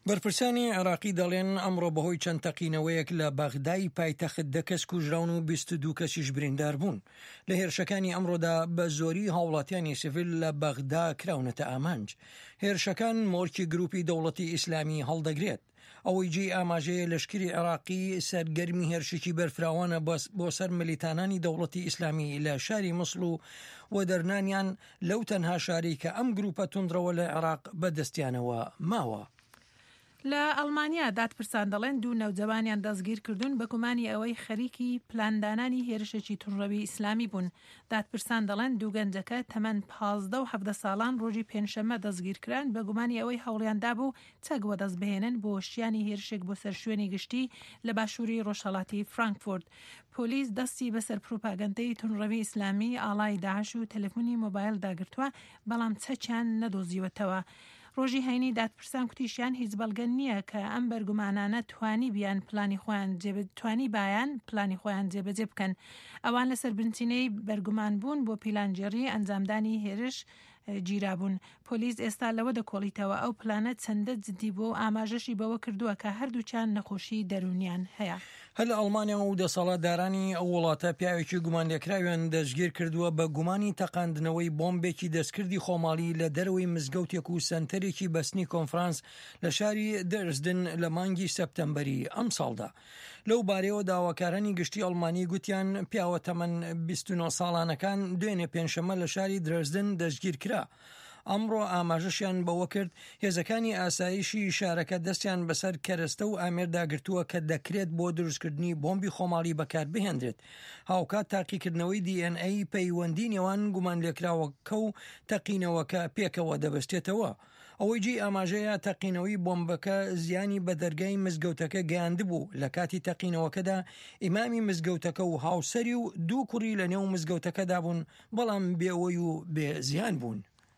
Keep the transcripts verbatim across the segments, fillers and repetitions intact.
بەرپرسانی عێراقی دەڵێن ئەمڕۆ بەهۆی چەند تەقینەوەیەک لە بەغدای پایتەخت دە کەس کوژراون و بیست و دوو کەسیش بریندار بوون. لە هێرشەکانی ئەمڕۆدا بە زۆری هاوڵاتیانی سیڤیل لە بەغدا کراونەتە ئامانج. هێرشەکان مۆرکی گروپی دەوڵەتی ئیسلامی هەڵدەگرێت. ئەوەی جێی ئاماژەیە لەشکری عێراقی سەرگەرمی هێرشێکی بەرفراوانە بۆ سەر ملیتانانی دەوڵەتی ئیسلامی لە شاری موسڵ و وەدەرنانیان لەو تەنها شاری کە ئەم گروپە توندرەوە لە عێراق بەدەستیانەوە ماوە. لە ئەڵمانیا دادپرسان دەڵێن دوو نەوجەوانیان دەستگیر کردوون بە گومانی ئەوەی خەریکی پلاندانانی هێرشێکی تونڕەوی ئیسلامی بوون. دادپرسان دەڵێن دوو گەنجەکە تەمەن پازدە و هەڤدە ساڵان ڕۆژی پێنجشەممە دەستگیرکران بە گومانی ئەوەی هەوڵیاندا بوو چەگوە دەست بهێنن بۆ شیانی هێرشێک بۆ سەر شوێنی گشتی لە باشووری ڕۆژهەڵاتی فرانکفورت. پۆلیس دەستی بەسەر پروپاگەندەی تونڕەوی ئیسلامی ئاڵای داعش و تەلەفۆنی مۆبایل داگرتووە، بەڵام چەکیان نەدۆزیوەتەوە. ڕۆژی هەینی دادپرسان کوتیشیان هیچ بەڵگە نییە کە ئەم بەرگومانانە توانی بیان پلانی خۆیان توانی بایان پلانی خۆیان جێبەجێ بکەن. ئەوان لەسەر بنچینەی بەرگومان بوون بۆ پیلانجێڕی ئەنجامدانی هێرش گیرابوون. پۆلیس ئێستا لەوە دەکۆڵیتەوە ئەو پلانە چەندە جدی بۆ ئاماژەشی بەوە کردووە کە هەردووچیان نەخۆشی دەرونیان هەیە. هەل ئەڵمانیا و دەسەڵاتدارانی ئەو وڵاتە پیاوێکی گومان لێکراویان دەستگیر کردووە بە گومانی تەقاندنەوەی بۆمبێکی دەستکردی خۆماڵی لە دەرەوەی مزگەوتێک و سنتەرێکی بەسنی کۆنفرانس لە شاری دەرزدن لە مانگی سەپتەمبەری ئەم ساڵدا. لەو بارەوە داواکارانی گشتی ئەڵمانی گوتیان پیاوە تەمەن بیست و نۆ ساڵانەکان دوێنێ پێنجشەممە لە شاری درەزدن دەستگیر کرا. ئەمڕۆ ئاماژەشیان بەوە کرد هێزەکانی ئاسایشی شارەکە دەستیان بەسەر کەرەستە و ئامێرداگرتووە کە دەکرێت بۆ دروستکردنی بۆمبی خۆماڵی بەکار بهێنرێت. هاوکات تاقیکردنەوەی دی ئێن ئەی پەیوەندی نێوان گومان لێکراوەکە و تەقینەوەکە پێکەوە دەبەستێتەوە. ئەوەی جێی ئاماژەیە تەقینەوەی بۆمبەکە زیانی بە دەرگای مزگەوتەکە گەیاندبوو. لە کاتی تەقینەوەکەدا ئیمامی مزگەوتەکە و هاوسەری و دوو کوڕی لە نێو مزگەوتەکەدا بوون، بەڵام بێەوەی و بێ زیان بوون.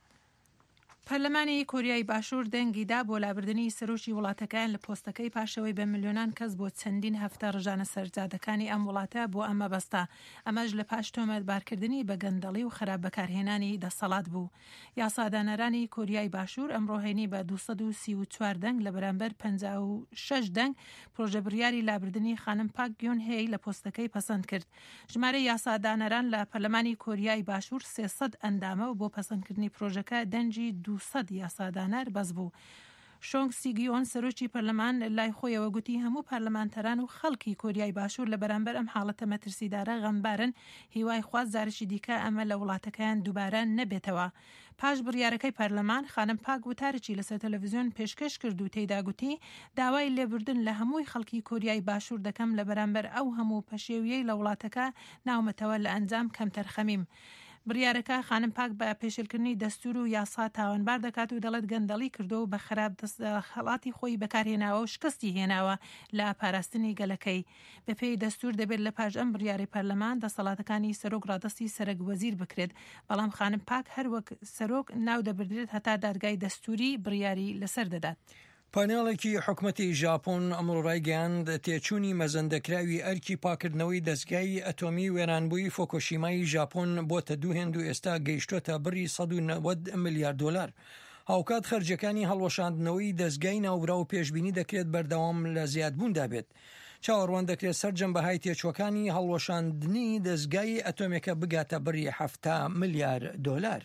پەرلەمانی کۆریای باشوور دەنگیدا بۆ لابردنی سەرۆکی وڵاتەکان لە پۆستەکەی پاشەوەی بە ملیۆنان کەس بۆ چەندین هەفتە ڕژانە سەرجادەکانی ئەم وڵاتە بۆ ئەمە بەستا. ئەمەش لە پاش تۆمەتبارکردنی بە گەندەڵی و خراپ بەکارهێنانی دەسەڵات بوو. یاسادانەرانی کۆریای باشوور ئەمڕۆهێنی بە دووسەد و سی و چوار دەنگ لە بەرامبەر پەنجا و شەش دەنگ پرۆژە بڕیاری لابردنی خانم پاک گیۆن هێی لە پۆستەکەی پەسەند کرد. ژمارە یاسادانەران لە پەرلەمانی کۆریای باشوور سێسەد ئەندامە و بۆ پەسەندکردنی پرۆژەکە دەنجی دووسەد یاسادانەر بەس بوو. شۆنگ سیگیۆن سەرۆکی پەرلەمان لای خۆیەوە گوتی هەموو پەرلەمانتەران و خەڵکی کۆریای باشوور لە بەرامبەر ئەم حاڵەتە مەترسیدارە غەمبارن، هیوای خواست زارشی دیکە ئەمە لە وڵاتەکەیان دووبارە نەبێتەوە. پاش بڕیارەکەی پەرلەمان خانم پاک وتارێکی لەسەر تەلەڤیزیۆن پێشکەش کرد و تێیدا گوتی داوای لێبوردن لە هەمووی خەڵکی کۆریای باشوور دەکەم لە بەرامبەر ئەو هەموو پەشێویەی لە وڵاتەکە ناومەتەوە لە ئەنجام کەمتەر خەمیم. بڕیارەکە خانم پاک بە پێشێلکردنی دەستور و یاسا تاوانبار دەکات و دەڵێت گەندەڵی کردو و بە خراپ دەسەڵاتی خۆی بەکارهێناوە و شکستی هێناوە لە پاراستنی گەلەکەی. بەپێی دەستور دەبێت لە پاش ئەم بڕیاری پەرلەمان دەسەڵاتەکانی سەرۆک ڕادەستی سەرک وەزیر بکرێت، بەڵام خانم پاک هەروەک سەرۆک ناو دەبردرێت هەتا دادگای دەستوری بڕیاری لەسەر دەدات. پانێڵێکی حکوومەتی ژاپۆن ئەمڕۆ ڕایگەیاند تێچوونی مەزەندەکراوی ئەرکی پاکردنەوەی دەستگای ئەتۆمی وێرانبووی فۆکۆشیمای ژاپۆن بۆتە دوو هێند و ئێستا گەیشتۆتە بڕی سەد و نەوەد ملیارد دۆلار. هاوکات خەرجەکانی هەڵوەشاندنەوەی دەستگای ناوبرا و پێشبینی دەکرێت بەردەوام لە زیادبووندا بێت. چاوەڕوان دەکرێت سەرجەم بەهای تێچوەکانی هەڵوەشاندنی دەستگای ئەتۆمێکە بگاتە بڕی هەفتە ملیارد دۆلار.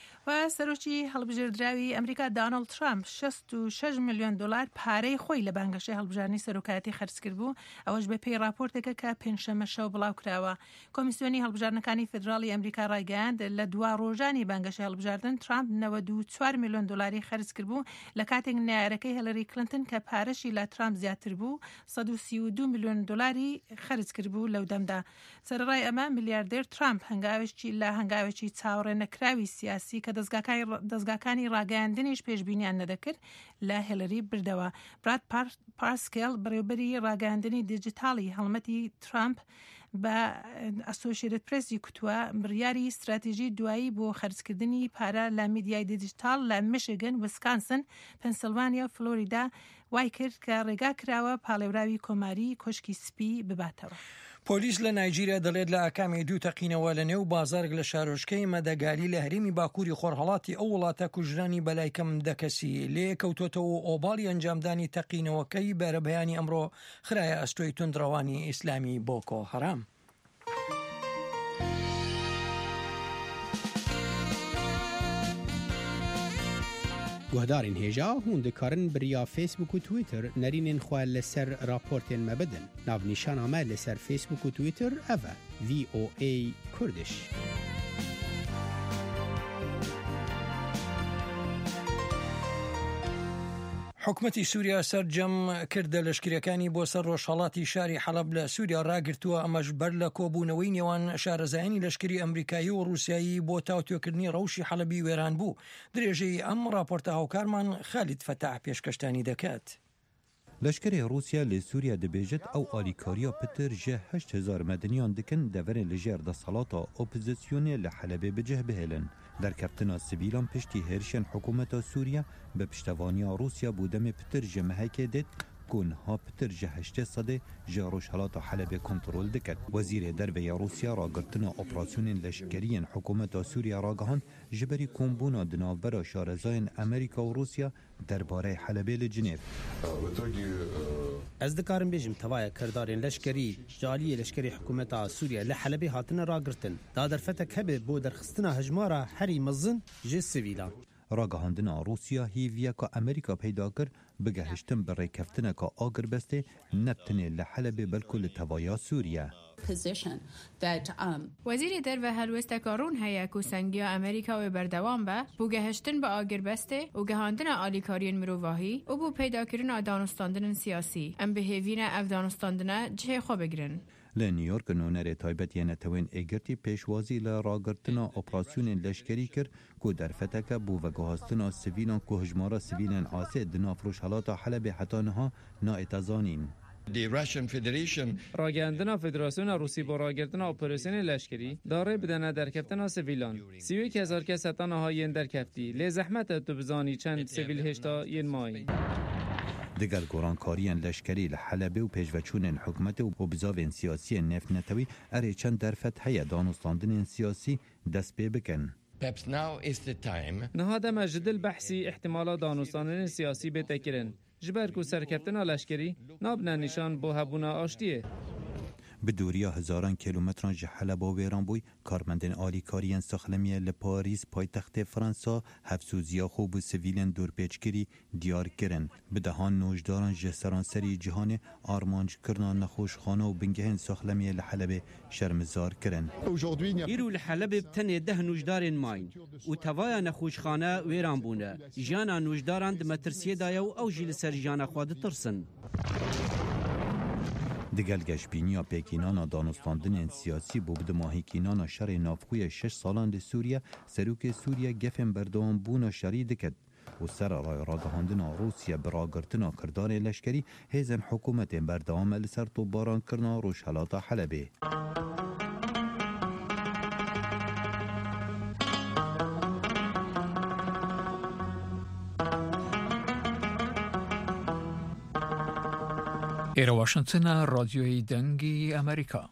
و سەرۆکی هەڵبژێردراوی ئەمریکا دانەڵد ترامپ شەست و شەش ملیۆن دلار پارەی خۆی لە بانگەشەی هەڵبژاردننی سەرۆکایەتی خەرج کرد بوو، ئەوەش بە پێی راپۆرتێکە کە پێنجشەممە شەو بڵاو کراوە. کۆمیسیۆنی هەڵبژاردنەکانی فدراڵی ئەمریکا ڕایگەیاند لە دوا ڕۆژانی بانگەشەی هەڵبژاردن ترامپ نەوەد و چوار ملیۆن دلاری خەرج کرد بوو لە کاتێک نایارەکەی هەلەری کلنتن کە پارەشی لە ترامپ زیاتر بوو سەد و سی و دوو ملیۆن دلاری خەرج کرد بوو لەو دەمدا. سەرڕای ئەمە میلیاردێر ترامپ هەنگاوێکی لە هەنگاوێکی چاوەڕێنەکراوی سیاسی کە دەستگاکانی دەستگاکانی ڕاگەیاندنیش پێشبینیان نەدەکرد لە هێلەری بردەوە. براد پارسکێل بەڕێوەبەری ڕاگەیاندنی دیجیتاڵی هەڵمەتی ترامپ بە ئەسۆشیێتد پرێسی کوتووە بڕیاری استراتیژی دوایی بۆ خەرجکردنی پارە لە میدیای دیجیتال لە میشیگن، ویسکانسن، پەنسیلڤانیا و فلۆریدا وای کرد کە ڕێگا کراوە پاڵێوراوی کۆماری کۆشکی سپی بباتەوە. پۆلیس لە نایجیریا دەڵێت لە ئاکامی دوو تەقینەوە لە نێو بازارێک لە شارۆچکەی مەدەگالی لە هەرێمی باکووری خۆرهەڵاتی ئەو وڵاتە کوژرانی بەلای کەم دە کەسی لێ کەوتۆتەوە ئۆباڵی ئەنجامدانی تەقینەوەکەی بەرەبەیانی ئەمڕۆ خرایە ئەستۆی توندڕەوانی ئیسلامی بۆکۆ هەرام. گوهدارین هێژا هون دikarin biriya Facebook û Twitter nerînên xwe li ser raportên me bidin. Navnîşana me li ser Facebook û Twitter ev e V O A Kurdish. حکومەتی سووریا سەرجەم کردە لەشکریەکانی بۆ سەر ڕۆژهەڵاتی شاری حەلەب لە سووریا ڕاگرتووە، ئەمەش بەر لە کۆبوونەوەی نێوان شارەزایانی لەشکری ئەمریکایی و ڕووسایی بۆ تاوتوێکردنی ڕەوشی حەلەبی وێران بوو. درێژەی ئەم راپۆرتە هاوکارمان خالید فەتاح پێشکەشتانی دەکات. لشکری روسیا لی سوریا دبیجت او آلیکاریا پتر جه هشت هزار مدنیان دکن دورن لجر دا صلاتا اپوزیسیونی لحلبه بجه بهلن. در کپتنا سیویلان پشتی هرشن حکومت سوریا به پشتوانی روسیا بودم پتر جمعه که دید کنها پتر جه هشت صده جاروش حالات حلبه کنترل دکد. وزیر دربه روسیا را گرتنا اپراسیون لشکرین حکومت سوریا را گهان جبری کمبونا دنابرا شارزاین امریکا و روسیا درباره حلبه لجنیف. از دکارم بیجم توای کردارین لشکری جالی لشکری حکومت سوریا لحلبه هاتن را گرتن. دادر فتک هبه بو درخستنا هجمارا هری مزن جه سیویلان. راگهاندنا روسیا هیویا که امریکا پیدا کرد بگهشتن برای کفتن که آگر بسته نبتنه لحلبه بلکه لتوایا سوریا. وزیر در و هلوست کارون هیا کو سنگیا امریکا و بردوام به بو گهشتن به آگر بسته و گهاندن آلیکارین مروواهی و بو پیدا کردن دانستاندن سیاسی ام به هیوین افدانستاندن جه خو بگرن. لنیویورک نونر تایبت یعنی توین ایگرتی پیشوازی لراگرتنا اپراسیون لشکری کرد که در فتک بو و گهاستنا سویلان که هجمارا سویلان آسه دنافروش حالات حلب حتانها نائتزانین. راگندنا فدراسیون روسی با راگرتنا اپراسیون لشکری داره بدنه در کفتنا سویلان سی و یک هزار کس هتانه های در کفتی لی زحمت تو بزانی چند سویل هشتا ین مای. دیگر گرانکاریان لشکری لحلبه و پیشوچون حکومت و بزاوین سیاسی نفت نتوی اره چند در فتحه دانستاندن سیاسی دست پی بکن. نهاده مجدل بحثی احتمالات دانستاندن سیاسی بتکرن جبر کو سرکفتنا لشکری نابنا نشان بو هبونا آشتیه. به دوریا هزاران کیلومتران جه حلب و ویران بوی کارمندن آلیکاریان ساخلمیه لپاریس پایتخت فرانسا هفسوزیا خوب و سویلن دورپیچگیری دیار کرن. به دهان نوجداران جه سرانسری جهان آرمانج کرنا نخوشخانه و بنگهن ساخلمیه لحلب شرمزار کرن. ایرو لحلب بتنه ده نوجدارن ماین و توایا نخوشخانه ویران بونه. جانا نوجداران دمترسیه دایو او جیل سر جانا خواد ترسن. دگل گشبینیا پیکینانا دانستاندن سیاسی بود ماهیکینانا شر نافخوی شش سالان ده سوریا سروک سوریا گفن بردوان بونا شری دکد و سر رای راگهاندنا روسیا براگرتنا کردار لشکری هیزن حکومت بردوام لسر تو باران کرنا روش حالات حلبه. ئێرە واشنگتنە ڕادیۆی دەنگی ئەمریکا.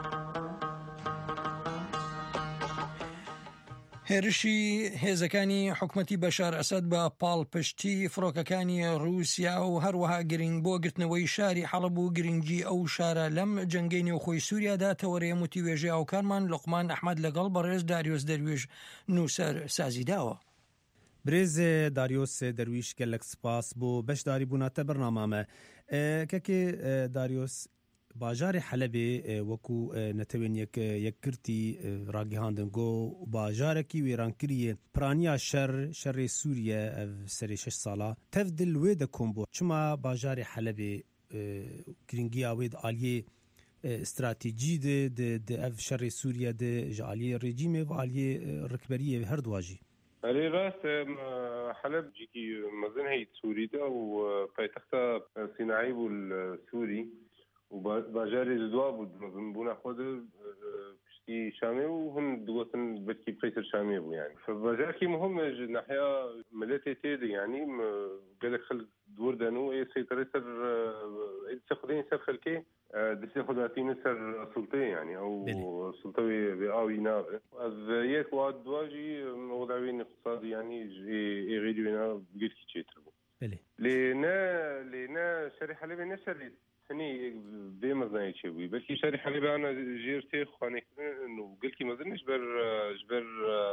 هێرشی هێزەکانی حکومەتی بەشار ئەسەد بە پاڵپشتی فڕۆکەکانی رووسیا و هەروەها گرنگ بۆ گرتنەوەی شاری حەڵەب و گرنگی ئەو شارە لەم جەنگەی نێوخۆی سووریادا تەوەرەیە موتیوێژەی ئاوکارمان لوقمان ئەحمەد لەگەڵ بەڕێز داریۆس دەرویش نووسەر سازیداوە. برێز داریۆس دەرویش gelek spas بۆ بەشداری بووناتە بەرنامامە. کەکێ داریۆس باژارê Helebê wekû netewên yek yekgirtî ragihandin got bajarekî wêrankiriyê piraniya şer şerê Sûriye ev serê şeş sala tev dil wê de kombo çima bajarê Helebê giringiya wê di aliyê stratejî de di ev şerê Sûriye de ji aliyê rejîmê ve aliyê rikberiyê her duwa jî. علي راس حلب جيكي مزن هي سوري ده وبايتختا صناعي والسوري وباجاري الدواب مزن بونا خود بشتي شامي وهم دوتن بتكي بفيسر شامي بو يعني فباجاركي مهم ناحية ملاتي تيدي يعني قالك خل دوردنو اي سيطرة سر تاخذين سر خلكي دسي خذاتين سر سلطة يعني او سلطة بآوي نابه از يك واد دواجي وضعين اقتصادي يعني يغيدونا بقيت كي تشتربو لنا لنا شري حلبي نشري ثاني بمزناي شوي بلكي شري حلبي انا جيرتي خوانك انه قلت ما ظنش بر جبر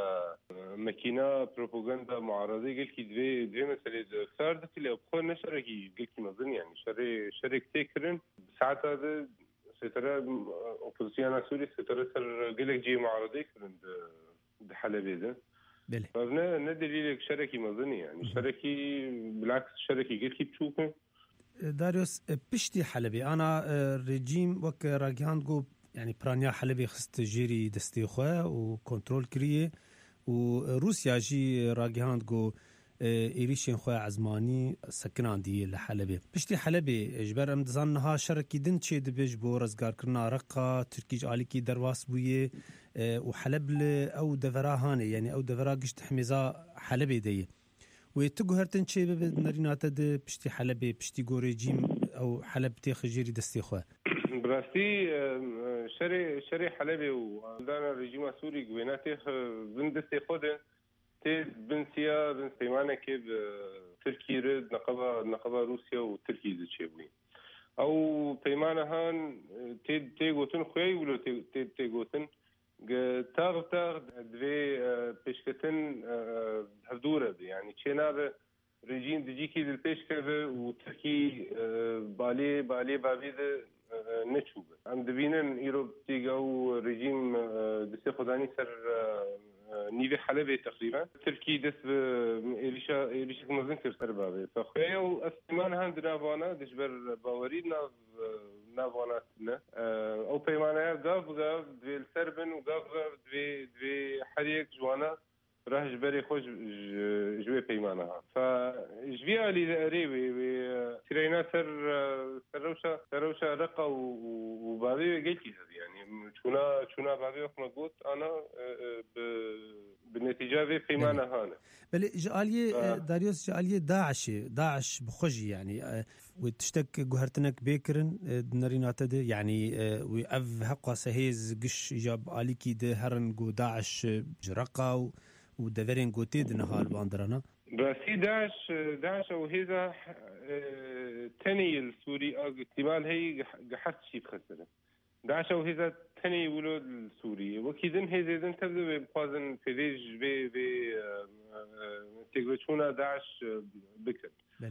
ماكينه بروباغندا معارضه قلت كي دوي دوي مساله فرد اللي بخو نشركي قلت ما ظن يعني شري شري تكرن ساعات هذا سترى اوبوزيسيون سوري سترى سر قلت جي معارضه كرن حلبي ذا فبنا ندليل شركي ما ظن يعني شركي بالعكس شركي قلت كي بتشوفه داريوس بشتي حلبي أنا رجيم وك راجعان جو يعني برانيا حلبي خست جيري دستيخوه وكنترول كريه وروسيا جي راجعان جو إيريشين خواه عزماني سكنان دي لحلبي بشتي حلبي جبر امدزانها شركي دن چه دبج بو رزگار کرنا رقا تركيج آليكي درواس بويه وحلب أو دفرا هاني يعني أو دفرا قشت حميزا حلبي دي ويتقو هرتن شيء بنرينات ده بشتي حلبي بشتي جوريجيم أو حلب تيخ جيري دستي خواه براستي شري شري حلبي ودانا رجيم سوري جويناتي بن دستي خوده تي بن سيا بن سيمانه كيب تركي رد نقبة نقبة روسيا وتركي زتشيبني أو بيمانه هان تي تي قوتن خوي ولا تي تي تي قوتن تاغ تاغ دوی پیشکتن هفدوره بی يعني چنابه رژیم دجیکی دل پیش کرده و ترکی بالی بالی بابی ده نچوبه هم دبینن ایرو تیگا و رژیم دسته خدانی سر نیوه حلبه تقریبا ترکی دست به ایلیشا ایلیشا کمزن کرد سر بابه فخواه و استمان هند نافانا دشبر باوری ناف نافانا نه او پیمانه گاف گاف دوی سربن و گاف گاف دوی دوی حریک جوانا راه جبري خوش جوي بيمانها فجوي علي ريوي وترينا سر سروشا سروشا رقه وبابي قلتي هذه يعني شونا شونا بابي وقت قلت انا بالنتيجه في بيمانه هانا بل جاليه داريوس جاليه داعش داعش بخجي يعني وتشتك جوهرتنك بيكرن نرينات ده يعني وأف حقا سهيز قش جاب عليكي ده هرن جو داعش جرقه ودفرين قوتيد نهال باندرانا بس داعش داعش وهذا تاني السوري احتمال هي قحت شيء بخسره داعش وهذا تاني ولود السوري وكيدن هذا اذا تبدو بقازن فيديج بي بي تقولون داعش بكر بله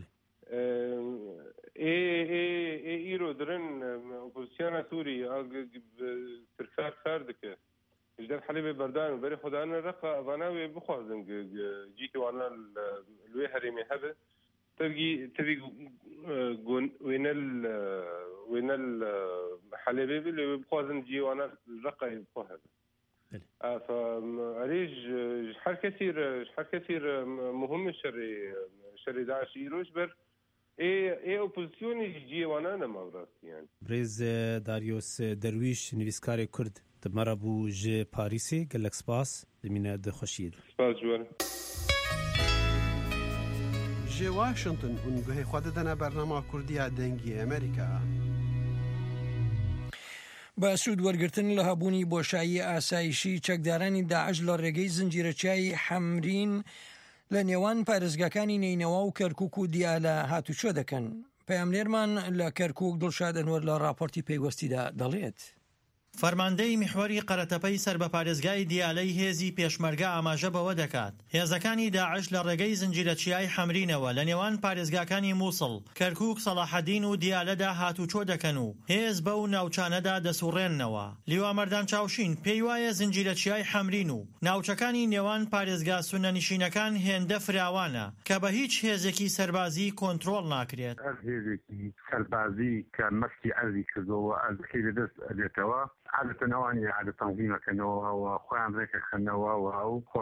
اي اي اي ايرو درن اوبوزيسيون سوري تركار ساردك جدار حليبي بردان وبري خدانا رقا فاناوي بخوازن جيكي وانا الوي هريمي هذا تبقي تبقي وين ال وين ال حليبي اللي بخوازن جي وانا الرقا يبخو هذا فعريج شحال كثير شحال كثير مهم الشري شري داعش يروش بر اي اي اوبوزيسيون يجي وانا انا ما براسي يعني بريز داريوس درويش نويسكاري كرد مرة بو جي باريسي قال لك سباس لمينا دو خشيد سباس جوانا جي واشنطن ونقهي خوددنا برنامج كردية دنگي أمريكا بە سوود وەرگرتن لە هەبوونی بۆشایی ئاسایشی چەکدارانی داعش لە ڕێگەی زنجیرەچای حەمرین لە نێوان پارێزگاکانی نینەوە و کەرکووک و دیالە هاتوچۆ دەکەن. پەیامنێرمان لە کەرکووک دڵشاد ئەنوەر لە راپۆرتی پێیوەستیدا دەڵێت. فەرماندەی میحوەری قەرەتەپەی سەر بە پارێزگای دیالەی هێزی پێشمەرگە ئاماژە بەوە دەکات هێزەکانی داعش لە ڕێگەی زنجیرەچیای حەمرینەوە لە نێوان پارێزگاکانی مووسڵ کەرکووک سەلاحەدین و دیالەدا هاتوچۆ دەکەن و هێز بەو ناوچانەدا دەسوڕێننەوە. لیوامەردان چاوشین پێی وایە زنجیرەچیای حەمرین و ناوچەکانی نێوان پارێزگا سونەنشینەکان هێندە فراوانە کە بە هیچ هێزێکی سەربازی کۆنتڕۆڵ ناکرێت. هێزێکی سەربازی کە مەسکی ئەرزی کردەوە ئەرزەکەی لەدەست ئەدێتەوە عادة نوعاً عادة تنظيمك أنه هو خوان ذيك خنوا أو خورخ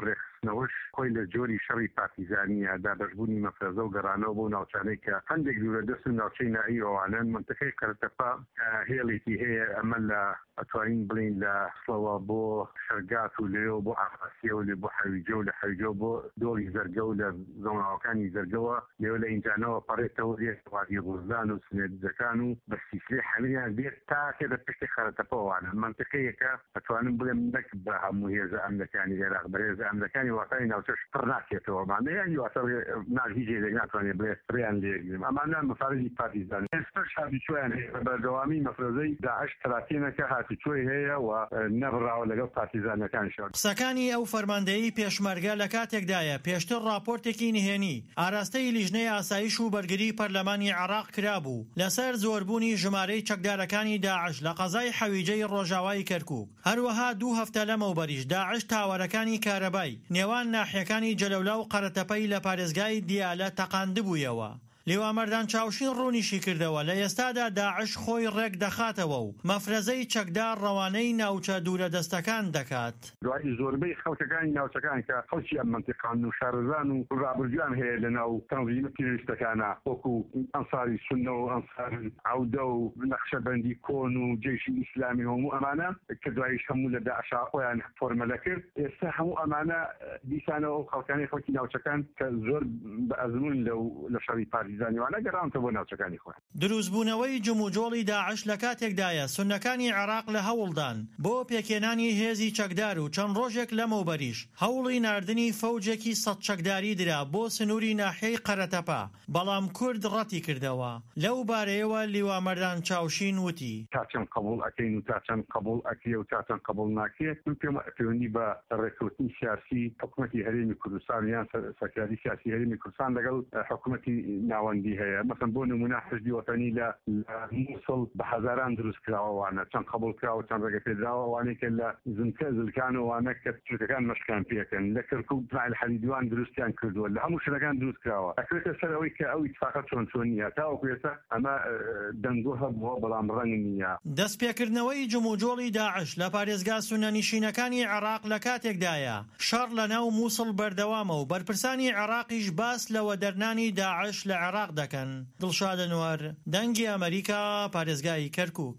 نەوەش خۆی لە جۆری شەڕی پارتیزانیە دابەشبوونی مەفرەزە و گەڕانەوە بۆ ناوچانەی کە هەندێک دوورە دەست و ناوچەی نائی ئەوانن منتەقەی قەرەتەپا هێڵێکی هەیە ئەمە لە ئەتوانین بڵین لە سڵەوە بۆ شەرگات و لێەوە بۆ ئافاسیە و لێ بۆ حەویجە و لە حەویجە بۆ دۆڵی زەرگە و لە زۆناوەکانی زەرگەوە لێوە لە ئینجانەوە پەڕێتەوە لێ وادی غوزدان و سنێدەکان و بە سیسلێ حەمیان بێت تا کە لە پشتی خەرەتەپەوانە منتەقەیەکە ئەتوانم بڵێم نەک بە هەموو هێزە ئەمریکانی عێراق بەهێزە ئەمریکانی واتای ناوچەش پڕ ناکێتەوە مانەیانی واتە نار هیچ هێزێک ناتوانێت بڵێ فریان لێگرم ئەمانە مەفارەجی پارتیزان ئێستش هاتوچۆیان هەیە بەردەوامی مەفرەزەی داعش تەراتێنەکە هاتوچۆی هەیە و نەبڕاوە لەگەڵ پارتیزانەکانشەوە. قسەکانی ئەو فەرماندەیی پێشمەرگە لە کاتێکدایە پێشتر راپۆرتێکی نهێنی ئاراستەی لیژنەی ئاسایش و بەرگری پەرلەمانی عێراق کرابوو لەسەر زۆربوونی ژمارەی چەکدارەکانی داعش لە قەزای حەویجەی ڕۆژاوای کەرکووک. هەروەها دوو هەفتە لەمەوبەریش داعش تاوەرەکانی کارەبای نێوان ناحیەکانی جەلەولا و قەرەتەپەی لە پارێزگای دیالە تەقاندبوویەوە. لیوامەردان چاوشین ڕوونیشی کردەوە لە ئێستادا داعش خۆی ڕێک دەخاتەوە و مەفرەزەی چەکدار ڕەوانەی ناوچە دوورە دەستەکان دەکات. دوای زۆربەی خەڵکەکانی ناوچەکان کە خەڵکی ئەم منتیقان و شارەزان و ڕابردویان هەیە لە ناو تەنظیمە تیرۆریستەکانە وەکو ئەنساری سونە و ئەنسار عەودە و نەخشەبەندی کۆن و جێشی ئیسلامی هەموو ئەمانە کە دوایش هەموو لە داعشا خۆیان فۆرمەلە کرد. ئێستا هەموو ئەمانە دیسانەوە خەڵکانی خەڵکی ناوچەکان کە زۆر بە ئەزمون لە شەڕی پارتیزانیوانە گەڕانتە بۆ ناوچەکانی خۆیان. دروستبوونەوەی جموجۆڵی داعش لە کاتێکدایە سونەکانی عێراق لە هەوڵدان بۆ پێکێنانی هێزی چەکدار و چەند ڕۆژێک لەمەوبەریش هەوڵی ناردنی فەوجێکی سەد چەکداری درا بۆ سنووری ناحیەی قەرەتەپا بەڵام کورد ڕەتی کردەوە. لەو بارەیەوە لیوامەردان چاوشین وتی تا چەند قبوڵ ئەکەین و تا چەند قبوڵ ئەکرێ و تا چەند قبوڵ ناکرێت من پێم پەیوەندی بە ڕێککەوتنی سیاسی حکوومەتی هەرێمی کوردستان یان سەرکاری سیاسی هەرێمی کوردستان لەگەڵ حکوومەتی ناوەندی هەیە. مەسەن بۆ نمونە حزبی وەتانی لە مووسڵ بە هەزاران دروست کراوەوانە چەند قبول کراوە چەند ڕێگە پێدراوەوانەی کە لە زنکە زلکانەوەوانە کە تورکەکان مەشکان پێکەن لە کەرکووک اسماعیل حەریدوان دروستیان کردووە لە هەموو شوێنەکان دروست کراوە. ئەکرێتە سەر ئەوەی کە ئەو ئیتفاقە چۆن چۆن نییە تاوەکو ئێستا ئەمە دەنگۆ هەبووە بەڵام ڕەنگ نییە. دەستپێکردنەوەی جموجۆڵی داعش لە پارێزگا سونەنشینەکانی عێراق لە کاتێکدایە شەڕ لە ناو مووسڵ بەردەوامە و بەرپرسانی عێراقیش باس لەوە دەرنانی داعش لە عێراق دەکەن. دڵشاد ئەنوار دەنگی ئەمریکا پارێزگای کەرکووک.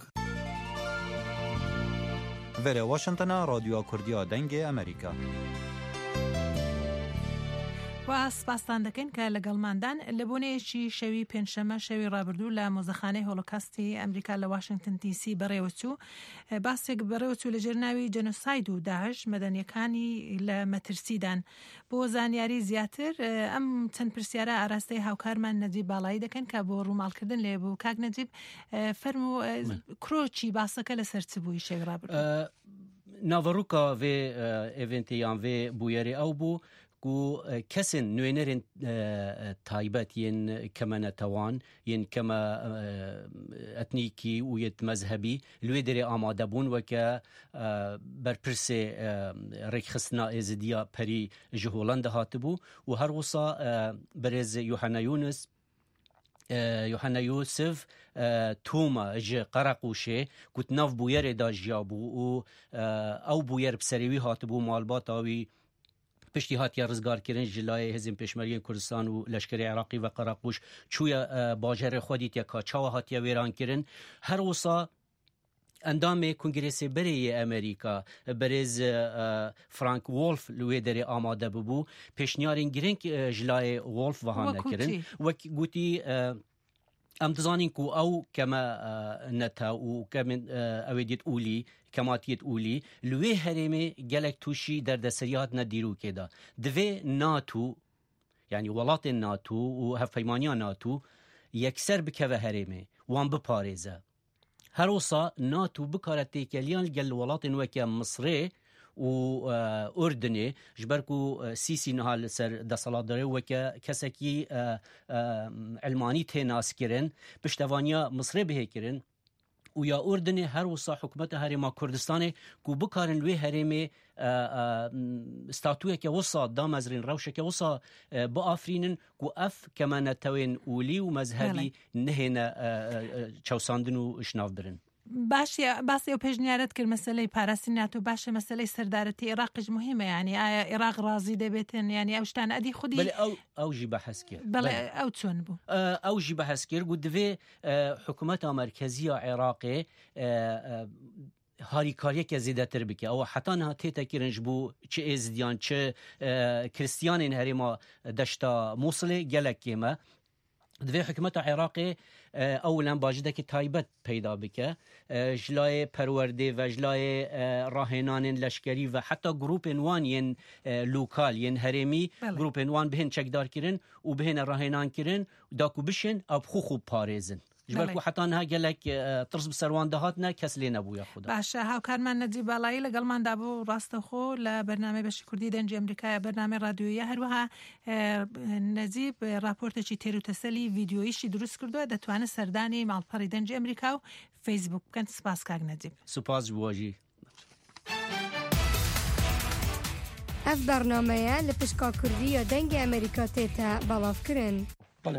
ڤێرە واشنتنە رادیۆ کوردیا دەنگی ئەمریکا. و سپاسان دەکەن کە لەگەڵماندان لە بۆنەیەکی شەوی پێنجشەمە شەوی ڕابردوو لە مۆزەخانەی هۆڵۆکاستی ئەمریکا لە واشنگتن دی سی بەڕێوەچوو باسێک بەڕێوەچوو لە ژێرناوی جەنۆساید و داعش مەدەنیەکانی لە مەترسیدان. بۆ زانیاری زیاتر ئەم چەند پرسیارە ئاراستەی هاوکارمان نەجیب باڵایی دەکەن کە بۆ ڕووماڵکردن لێ بوو. کاک نەجیب فەرموو کرۆچی باسەکە لەسەر چ بووی شەوی ڕابردوو؟ ناڤەڕووکە vê ئێڤنتیان vê بویەرێ ئەو بوو و کەسن نوێنەرێن تایبەت یەن کەمە نەتەوان یەن کەمە ئەتنیکی و یەت مەزهەبی لێ دەرێ ئامادە بوون وەکە بەرپرسێ ڕێکخستنا ئێزدیە پەری ji هۆڵەندە هاتبوو و هەر وسا بەرێز یوحەنا یونس یوحەنا یوسف تومە ji قەرەقوشێ کوت ناو بویەرێدا ژیا بوو و ئەو بویەر بسەریوی هاتبوو مالباتاوی پشتی هاتیە ڕزگارکردن ji لای hêzên pêşmergên Kurdistan û leşkerê Iraqî ve Qereqûş çûye bajarê xwe dîtiye ka çawa hatiye wêrankirin. Her wisa endamê Kongresê Berê Amerîka berêz Frank Wolf li wê derê amade bibû pêşniyarên girîng ji layê Wolf wiha nekirin. Wek gotî em dizanin ku ew keme nete û kemên ew ê dît ûlî kematiyet ûlî li wê herêmê gelek tûşî derdeseriya hatine dîrokê da. Divê NATO yani welatên NATO û hevpeymaniya NATO yekser bikeve herêmê wan biparêze. Her wisa NATO bikare têkeliyan gel welatên weke Misrê û Urdunê ji ber ku Sîsî niha li ser desaladdarê weke kesekî elmanî tê naskirin piştevaniya Misrê bihêkirin û ya Urdunê her wisa hikûmeta Herêma Kurdistanê ku bikarin wê herêmê statûyeke wisa damezrên rewşeke wisa biafrînin ku ev kemenetewên ûlî û mezhebî nihêne çewsandin û işnavbirin. باشی باسی ئەو پێشنیارەت کرد مەسلەی پاراسی ناتۆ باشە مەسلەی سەردارەتی عێراقیش مهمە یعنی ئایا عێراق ڕازی دەبێتن یعنی ئەو شتانە ئەدی خودی ئەو ئەوژی بەحەس کرد بەڵێ ئەو چۆن بوو ئەوژی بەحەس کرد و دەوێ حکوومەتە مەرکەزیە عێراقێ هاریکاریەکە زیاتر بکە ئەوە حتانها تێتەکردنج بوو چ ئێزدیان چ کریسیانین هەرێما دەشتا مووسڵێ gelek کێمە دوێ حکوومەتە عێراقێ ئەو لەم باژدەکی تایبەت پەیدا بکە ژلای پەروەردێ و ژلای ڕاهێنانên لەشکری و حتا گروپên wan yên lokal yên herêmî grupên wan bihên çekdarkirin û bihêne ڕاهێنانkirin daku bişin ew xwe xwe parêzin ji ber ku heta niha gelek tirs bi ser wan dihatine kes lê nebûye xuda باشە هاوکارمان نەجیب باڵایی لەگەڵماندا بوو ڕاستەخۆ لە بەرنامەی بەشی کوردی دەنجی ئەمریکایە بەرنامەی رادیۆیە هەروەها نەجیب راپۆرتێکی تێروتەسەلی ڤیدیۆییشی دروست کردووە دەتوانێت سەردانی ماڵپەڕی دەنجی ئەمریکا و فەیسبوک بکەن سپاس کاک نەجیب سوپاس بوواژی ئەف بەرنامەیە لە پشکا کوردیە دەنگی ئەمریکا تێتە بەڵاوکردن بەڵێ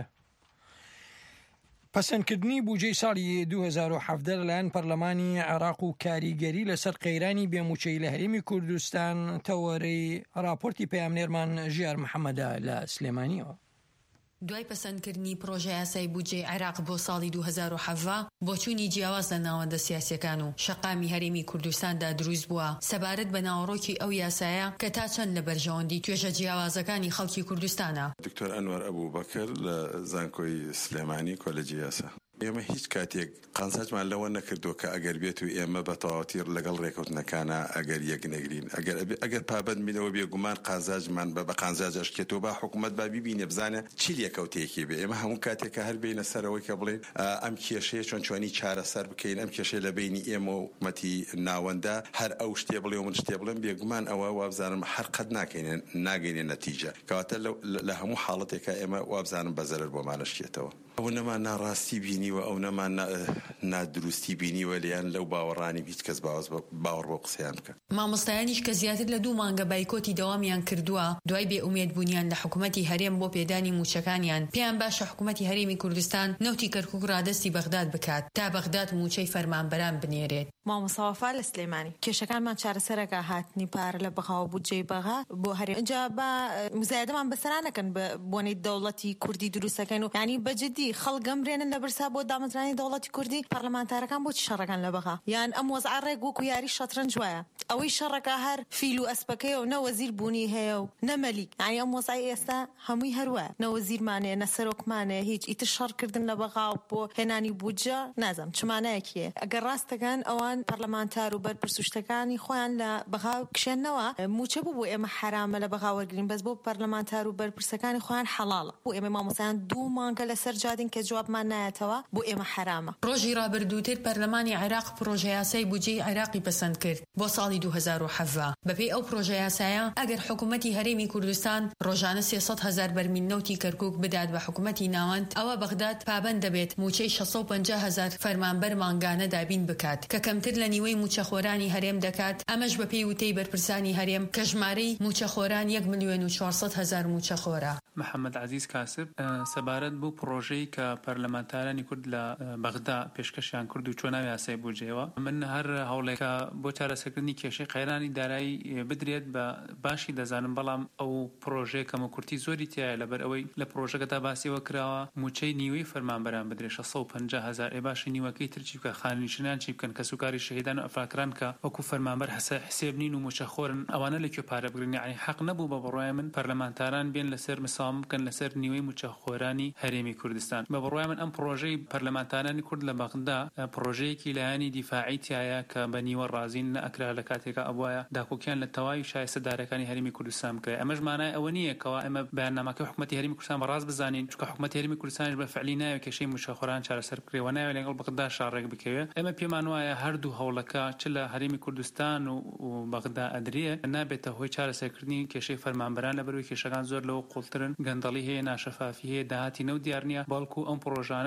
پەسەندکردنی بودجەی ساڵی دوو هەزار و حەڤدە لەلایەن پەرلەمانی عێراق و کاریگەری لەسەر قەیرانی بێموچەی لە هەرێمی کوردستان تەوەرەی راپۆرتی پەیامنێرمان ژیار محەممەدە لە سلێمانیەوە. دوای پەسەندکردنی پرۆژە یاسای بودجەی عێراق بۆ ساڵی دوو هەزار و حەڤدە بۆچوونی جیاواز لە ناوەندە سیاسیەکان و شەقامی هەرێمی کوردستاندا دروست بووە سەبارەت بە ناوەڕۆکی ئەو یاسایە کە تا چەند لە بەرژەوەندی توێژە جیاوازەکانی خەڵکی کوردستانە. دکتۆر ئەنوەر ئەبوو بەکر لە زانکۆی سلێمانی کۆلێجی یاسا. ئێمە هیچ کاتێک قانزاجمان لەوە نەکردو کە ئەگەر بێت و ئێمە بە تەواوەتی لەگەڵ ڕێکەوتنەکانە ئەگەر یەک نەگرین ئەگەر ئەگەر پابەت بینەوە بێگومان قازاجمان بە بە قانزاج ئەشکێتەوە با حکوومەت با بیبینێ بزانە چی لێکەوتێکی بێ ئێمە هەموو کاتێکە هەر بینە سەرەوەی کە بڵێن ئەم کێشەیە چۆن چۆنی چارەسەر بکەین ئەم کێشەیە لە بینی ئێمە و حکوومەتی ناوەندە هەر ئەو شتێ بڵێ و من شتێ بڵێن بێگومان ئەوە وابزانم هەر قەت ناکەین ناگەینێ نەتیجە کەواتە لە هەموو حاڵەتێکە ئێمە وابزانم بەزەرر بۆمانەشکێتەوە ئەو نەمان ناڕاستی بینیوە ئەو نەمان نادروستی بینیوە لێیان لەو باوەڕانی هیچ کەس باوەڕ بۆ قسەیان بکە. مامۆستایانیش کە زیاتر لە دوو مانگە بایکۆتی دەوامیان کردووە دوای بێ ئومێد بوونیان لە حکوومەتی هەرێم بۆ پێدانی موچەکانیان پێیان باشە حکوومەتی هەرێمی کوردستان نەوتی کەرکووک ڕادستی بەغداد بکات تا بەغداد موچەی فەرمانبەران بنێرێت. مامۆستا لە سلێمانی کێشەکانمان چارەسەرەکە هاتنی پارە لە بەخاوە بودجەی بەغا بۆ هەرێم اینجا بە مزایدەمان بەسەرانەکەن بە بۆنەی دەوڵەتی کوردی دروستەکەن و یعنی بەجددی خەڵگەم برێنن لە برسا بۆ دامەزرانی دەوڵەتی کوردی پەرلەمانتارەکان بۆ چی شەڕەکان لە بەغا یان ئەم وەزعە ڕێک وەکو یاری شەترەنج وایە ئەوەی شەڕەکە هەر فیل و ئەسپەکەیە و نەوەزیر بوونی هەیە و نەمەلی یعنی ئەم وەزعی ئێستا هەمووی هەروە نەوەزیرمانێ نەسەرۆکمانێ هیچ ئیتر شەڕکردن لە بەغا بۆ هێنانی بودجە نازەم چمانایەکیە ئەگەر ڕاستەکان ئەوان پەرلەمانتار و بەرپرسوشتەکانی خۆیان لە بەغا کشێنەوە موچە بوو بۆ ئێمە حرامە لە بەغا وەرگرین بەس بۆ پەرلەمانتار و بەرپرسەکانی خۆیان حەڵاڵە بۆ ئێمە مامۆستایان دوو مانگە لەسەر جادین کە جوابمان نایەتەوە بۆ ئێمە حرامە. ڕۆژی ڕابردووتر پەرلەمانی عێراق پرۆژە یاسای بودجەی عێراقی پەسەند کرد بۆ ساڵی دوو هەزار و حەڤدە بەپێی ئەو پرۆژە یاسایە ئەگەر حکوومەتی هەرێمی کوردستان ڕۆژانە سێسەد هەزار بەرمیل نەوتی کەرکووک بدات بە حکوومەتی ناوەند ئەوە بەغداد پابەند دەبێت موچەی شەسەد و پەنجا هەزار فەرمانبەر مانگانە دابین بکات کە کەمتر لە نیوەی موچەخۆرانی هەرێم دەکات ئەمەش بەپێی وتەی بەرپرسانی هەرێم کە ژمارەی موچەخۆران یەک ملیۆن و چوارسەد هەزار موچەخۆرە. محەممەد عەزیز کاسب سەبارەت بوو پرۆژەی کە پەرلەمانتارانی کورد لە بەغدا پێشکەشیان کرد و چۆن ناوی یاسای بودجەیەوە من هەر هەوڵێکە بۆ چارەسەرکردنی کێشەی قەیرانی دارایی بدرێت بە باشی دەزانم بەڵام ئەو پرۆژەیە کەمەکورتی زۆری تایە لەبەر ئەوەی لە پرۆژەکەدا باسیەوە کراوە موچەی نیوەی فەرمانبەران بدرێت شەسەد و پەنجا هەزار ێ باشی نیوەکەی ترچی بکە خانیشتیان چی بکەن کە سوکاری شەهیدان و ئەفراکران کە وەکو فەرمانبەر حسێب نین و موچەخۆرن ئەوانە لەکوێ پارە بگرن یعنی حەق نەبوو بە بڕوای من پەرلەمانتاران بێن لەسەر مسام بکەن لەسەر نیوەی موچەخۆرانی هەرێمی کوردستان بە بڕوای من ئەم پرۆژەی پەرلەمانتارانی کورد لە بەغدا پرۆژەیەکی لایەنی دیفاعی تایە کە بە نیوە ڕازین نەئەکرا لە کاتێکە ئەوایە داکۆکیان لە تەواوی شایستەدارەکانی هەرێمی کوردستان بکرێت ئەمەش مانای ئەوە نییە کەوا ئێمە بەیاننامەکەی حکوومەتی هەرێمی کوردستان بەڕاست بزانین چونکە حکوومەتی هەرێمی کوردستانیش بە فعلی ناوێت کێشەی موچەخۆران چارەسەر بکرێەوە ناوێت لەگەڵ بەغدا شاڕێک بکەوێت ئێمە پێمان وایە هەردوو هەوڵەکە چ لە هەرێمی کوردستان و بەغدا ئەدرێ نابێتە هۆی چارەسەرکردنی کێشەی فەرمانبەران لەبەرەوەی کێشەکان زۆر لەوە قوڵترن گەندەڵی هەیە ناشەفافی هەیە داهاتی نەو دیار نییە بەڵکو ئەم پرۆژانەش پرۆژە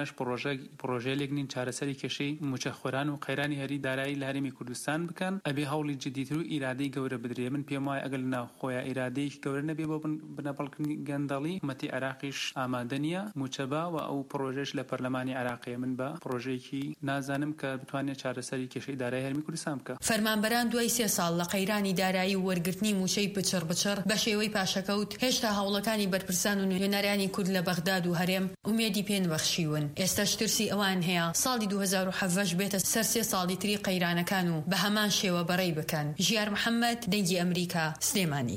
پرۆژه لێکنین چارەسەری کێشەی موچەخۆران و قەیرانی هەری دارایی لە هەرێمی کوردستان بکەن ئەبێ هەوڵی جدیتر و ئیرادەی گەورە بدرێ. من پێم وایە ئەگەر لە ناوخۆیە ئیرادەیەکی گەورە نەبێ بۆ بنەبەڵکردنی گەندەڵی حکومەتی عێراقیش ئامادە نییە موچەبا و ئەو پرۆژەش لە پەرلەمانی عێراقیە. من بە پرۆژەیەکی نازانم کە بتوانێت چارەسەری کێشەی دارایی هەرێمی کوردستان بکە. فەرمانبەران دوای سێ ساڵ لە قەیرانی دارایی و وەرگرتنی موچەی بچڕ بچڕ بە شێوەی پاشەکەوت هێشتا هەوڵەکانی بەرپرسان و نوێنەرانی کورد لە بەغداد و هەرێم ئومێدی پێ نبەخشیون. ئێستاش ترسی ئەوان هەیە ساڵی دوو هەزار و حەڤەش بێتە سەر سێ ساڵی تری قەیرانەکان و بە هەمان شێوە بەڕێی بکەن. ژیار محەممەد، دەنگی ئەمریکا، سلێمانی.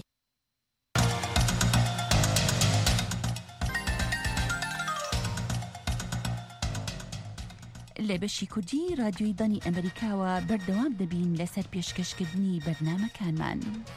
لە بەشی کوردی رادیۆی دانی ئەمریکاوە بەردەوام دەبین لەسەر پێشکەشکردنی بەرنامەکانمان.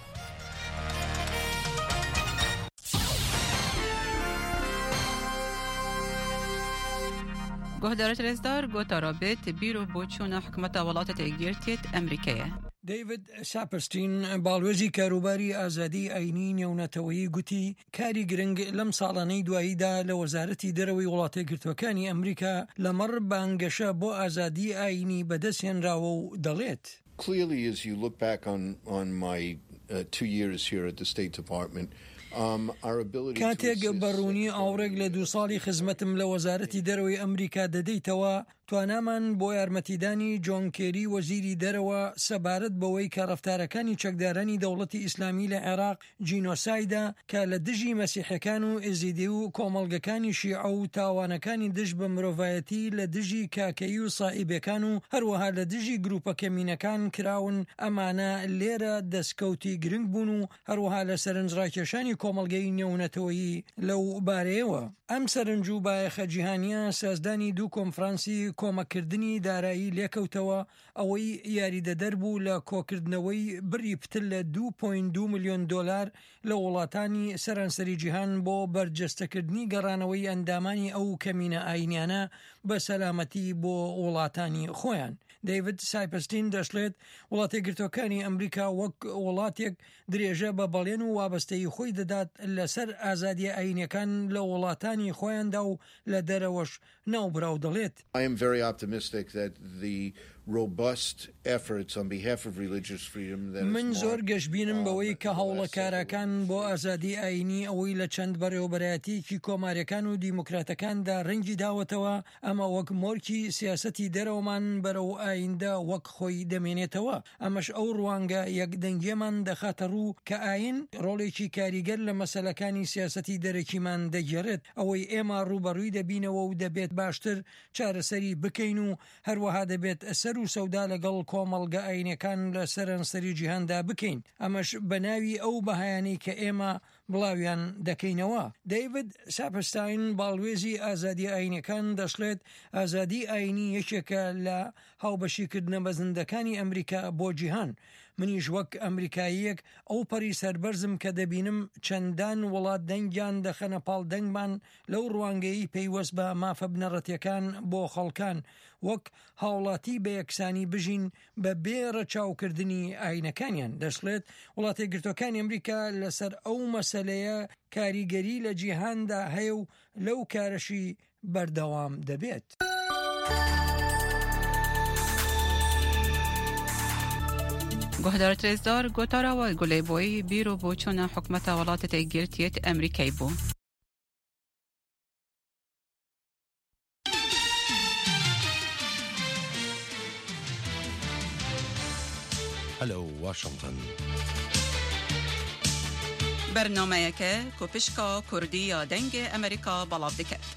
گۆهدارە ترێزدار گۆتا رابێت بیرۆ بۆ چوونە حکومەتە وڵاتە تێگیرتێت ئەمریکایە. دەیڤد ساپرستین باڵوێزی کاروباری ئازادی ئاینی نێونەتەوەیی گوتی کاری گرنگ لەم ساڵانەی دواییدا لە وەزارەتی دەرەوەی وڵاتە یەکگرتووەکانی ئەمریکا لەمەڕ بانگەشە بۆ ئازادی ئاینی بەدەستهێنراوە و دەڵێت. Clearly, as you look back on on my uh, two years here at the State Department, کاتێک بەڕوونی ئاورێک لە دوو ساڵی خزمەتم لە وەزارەتی دەرەوەی ئەمریکا دەدەیتەوە توانامان بۆ یارمەتیدانی جۆن کێری وەزیری دەرەوە سەبارەت بەوەی کە ڕەفتارەکانی چەکدارانی دەوڵەتی ئیسلامی لە عێراق جینۆسایدا کە لە دژی مەسیحەکان و ئێزیدی و کۆمەڵگەکانی شیعە و تاوانەکانی دژ بە مرۆڤایەتی لە دژی کاکەی و سائیبەکان و هەروەها لە دژی گروپە کەمینەکان کراون. ئەمانە لێرە دەستکەوتی گرنگ بوون و هەروەها لە سەرنجڕاکێشانی کۆمەڵگەی نێونەتەوەیی لەو بارەیەوە. ئەم سەرنج و بایەخە جیهانیە سازدانی دوو کۆنفرانسی کۆمەکردنی دارایی لێکەوتەوە ئەوەی یاریدەدەر بوو لە کۆکردنەوەی بڕی پتر لە دوو پۆینت دوو ملیۆن دۆلار لە وڵاتانی سەرانسەری جیهان بۆ بەرجەستەکردنی گەڕانەوەی ئەندامانی ئەو کەمینە ئاینیانە بە سەلامەتی بۆ وڵاتانی خۆیان. دەیڤد سایپەستین دەشڵێت وڵاتی گرتوەکانی ئەمریکا وەک وڵاتێک درێژە بە بەڵێن و وابەستەی خۆی دەدات لەسەر ئازادی ئاینیەکان لە وڵاتانی خۆیاندا و لە دەرەوەش ناوبراو دەڵێت. I am very optimistic that the robust efforts on behalf of religious freedom من زۆر گەشببینم بەوەی کە هەوڵەکارەکان بۆ ئازادی ئاینی ئەوەی لە چەند بەڕێوەبەرایەتیکی کۆماریەکان و دیموکراتەکاندا ڕەنگی داوەتەوە ئەمە وەک مۆرکی سیاسەتی دەرەوەمان بەرەو ئایندا وەک خۆی دەمێنێتەوە. ئەمەش ئەو ڕوانگە یەکدەنگیەمان دەخاتە ڕوو کە ئاین ڕۆڵێکی کاریگەر لە مەسەلەکانی سیاسەتی دەرەکیمان دەگێڕێت ئەوەی ئێمە ڕوبەڕووی دەبینەوە و دەبێت باشتر چارەسەری بکەین و هەروەها دەبێت ئەسەر و سەودا لەگەڵ کۆمەڵگە ئاینەکان لە سەرانسەری جیهاندا بکەین. ئەمەش بەناوی ئەو بەهایانەی کە ئێمە بڵاویان دەکەینەوە. دەیڤد ساپستاین باڵوێزی ئازادی ئاینەکان دەشڵێت ئازادی ئاینی یەکێکە لە هاوبەشیکردنە بەزندەکانی ئەمریکا بۆ جیهان. منیش وەک ئەمریکاییەک ئەو پەری سەربەرزم کە دەبینم چەندان وڵات دەنگیان دەخەنە پاڵ دەنگمان لەو ڕوانگەی پەیوەست بە مافە بنەڕەتیەکان بۆ خەڵکان وەک هاوڵاتی بە یەکسانی بژین بە بێرە چاوکردنی ئاینەکانیان. دەشڵێت وڵاتی گرتوەکانی ئەمریکا لەسەر ئەو مەسەلەیە کاریگەری لە جیهاندا هەیە و لەو کارەشی بەردەوام دەبێت. گۆهدارە ترێزدار گۆتاراوە گولەیبۆی بیرۆ بۆ چوونە حکومەتە وڵاتە تێگیرتێت ئەمریکای بوو. هەلو واشنگتن بەرنامەیەکە کۆپشکا کوردی یا دەنگی ئەمریکا بەڵاو دەکات.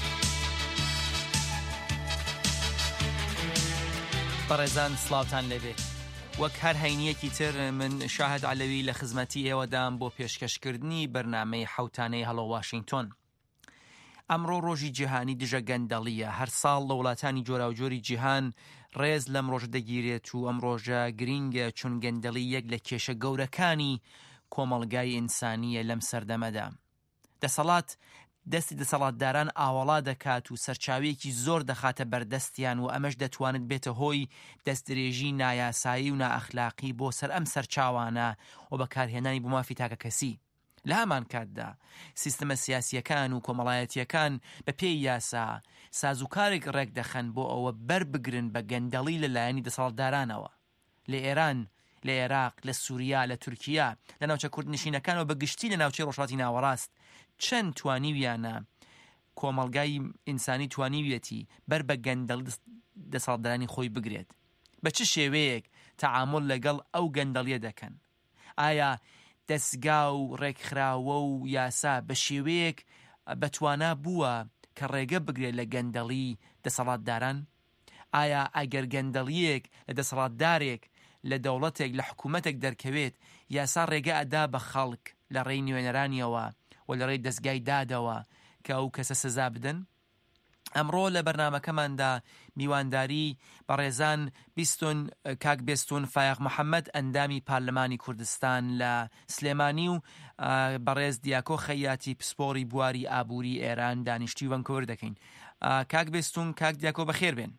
بەڕێزان سڵاوتان لەبێت. وەک هەر هەینیەکی تر من شاهد علەوی لە خزمەتی ئێوەدام بۆ پێشکەشکردنی بەرنامەی حوتانەی هەڵۆ واشنگتن. ئەمڕۆ ڕۆژی جیهانی دژە گەندەڵیە. هەر ساڵ لە وڵاتانی جۆراوجۆری جیهان ڕێز لەم ڕۆژە دەگیرێت و ئەم ڕۆژە گرینگە چون گەندەڵی یەک لە کێشە گەورەکانی کۆمەڵگای ئینسانیە لەم سەردەمەدا. دەسەڵات دەستی دەسەڵاتداران ئاوەڵا دەکات و سەرچاوێکی زۆر دەخاتە بەردەستیان و ئەمەش دەتوانێت بێتە هۆی دەستدرێژی نایاسایی و نائەخلاقی بۆ سەر ئەم سەرچاوانە و بەکارهێنانی بۆ مافی تاکە کەسی. لە هەمان کاتدا سیستەمە سیاسیەکان و کۆمەڵایەتیەکان بە پێی یاسا سازوکارێک ڕێک دەخەن بۆ ئەوە بەربگرن بە گەندەڵی لەلایەنی دەسەڵاتدارانەوە لە ئێران، لە عێراق، لە سووریا، لە تورکیا، لە ناوچە کوردنشینەکانەوە بە گشتی لە ناوچەی ڕۆژهەڵاتی ناوەڕاست چەند توانیویانە کۆمەڵگای ئینسانی توانیویەتی بەر بە گەندەڵی دەسەڵاتدارانی خۆی بگرێت. بە چ شێوەیەک تەعامل لەگەڵ ئەو گەندەڵیە دەکەن؟ ئایا دەستگا و ڕێکخراوە و یاسا بە شێوەیەک بەتوانا بووە کە ڕێگە بگرێت لە گەندەڵی دەسەڵاتداران؟ ئایا ئەگەر گەندەڵیەک لە دەسەڵاتدارێک لە دەوڵەتێک لە حکوومەتێک دەرکەوێت یاسا ڕێگە ئەدا بە خەڵک لە ڕێی نوێنەرانیەوە و لە ڕێی دەستگای دادەوە کە ئەو کەسە سزا بدەن؟ ئەمڕۆ لە بەرنامەکەماندا میوانداری بەڕێزان بیستون کاک بیستون فایق محەممەد ئەندامی پارلەمانی کوردستان لە سلێمانی و بەڕێز دیاکۆ خەیاتی پسپۆری بواری ئابووری ئێران دانیشتی و ڤەنکوڤر دەکەین. کاک بیستون کاک دیاکۆ بەخێر بێن.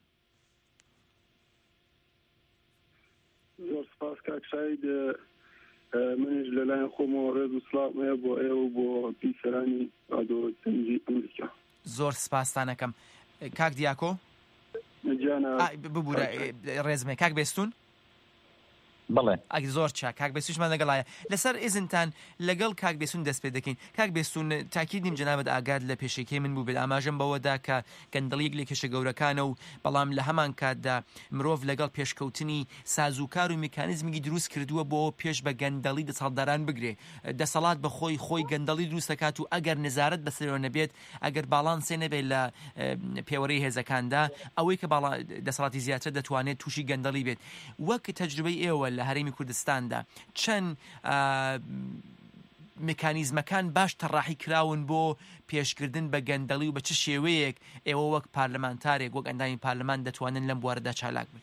زۆر سپاس کاک سعید، منش لەلایەن خۆمەوە ڕێز و سڵامەیە بۆ ئێوە و بۆ پیسەرانی رادیۆ دەنگی ئەمریکا. زۆر سپاسانەکەم. کاک دیاکۆ ببوورە ڕێزمێ. کاک بیستون بڵێ ئەگ زۆر چاک. کاک بیستوشمان لەگەڵایە لەسەر ئیزنتان لەگەڵ کاک بیستون دەست پێ دەکەین. کاک بیستون تاکیدیم جەنابەت ئاگاد لە پێشەکەی من بوو بێت ئاماژەم بەوەدا کە گەندەڵیەک لە کێشە گەورەکانە و بەڵام لە هەمان کاتدا مرۆڤ لەگەڵ پێشکەوتنی سازوکار و میکانیزمی دروست کردووە بۆ پێش بە گەندەڵی دەسەڵاتداران بگرێ. دەسەڵات بە خۆی خۆی گەندەڵی دروست دەکات و ئەگەر نزارەت بەسەرەوە نەبێت، ئەگەر باڵانسێ نەبێت لە پێوەرەی هێزەکاندا، ئەوەی کە دەسەڵاتی زیاتر دەتوانێت تووشی گەندەڵی بێت. وەک تەجروبەی ئێوە لە هەرێمی کوردستاندا چەند مکانیزمەکان باش تەڕاحی کراون بۆ پێشکردن بە گەندەڵی و بە چ شێوەیەک ئێوە وەک پارلەمانتارێک وەک ئەندامی پارلەمان دەتوانن لەم بوارەدا چالاک بن؟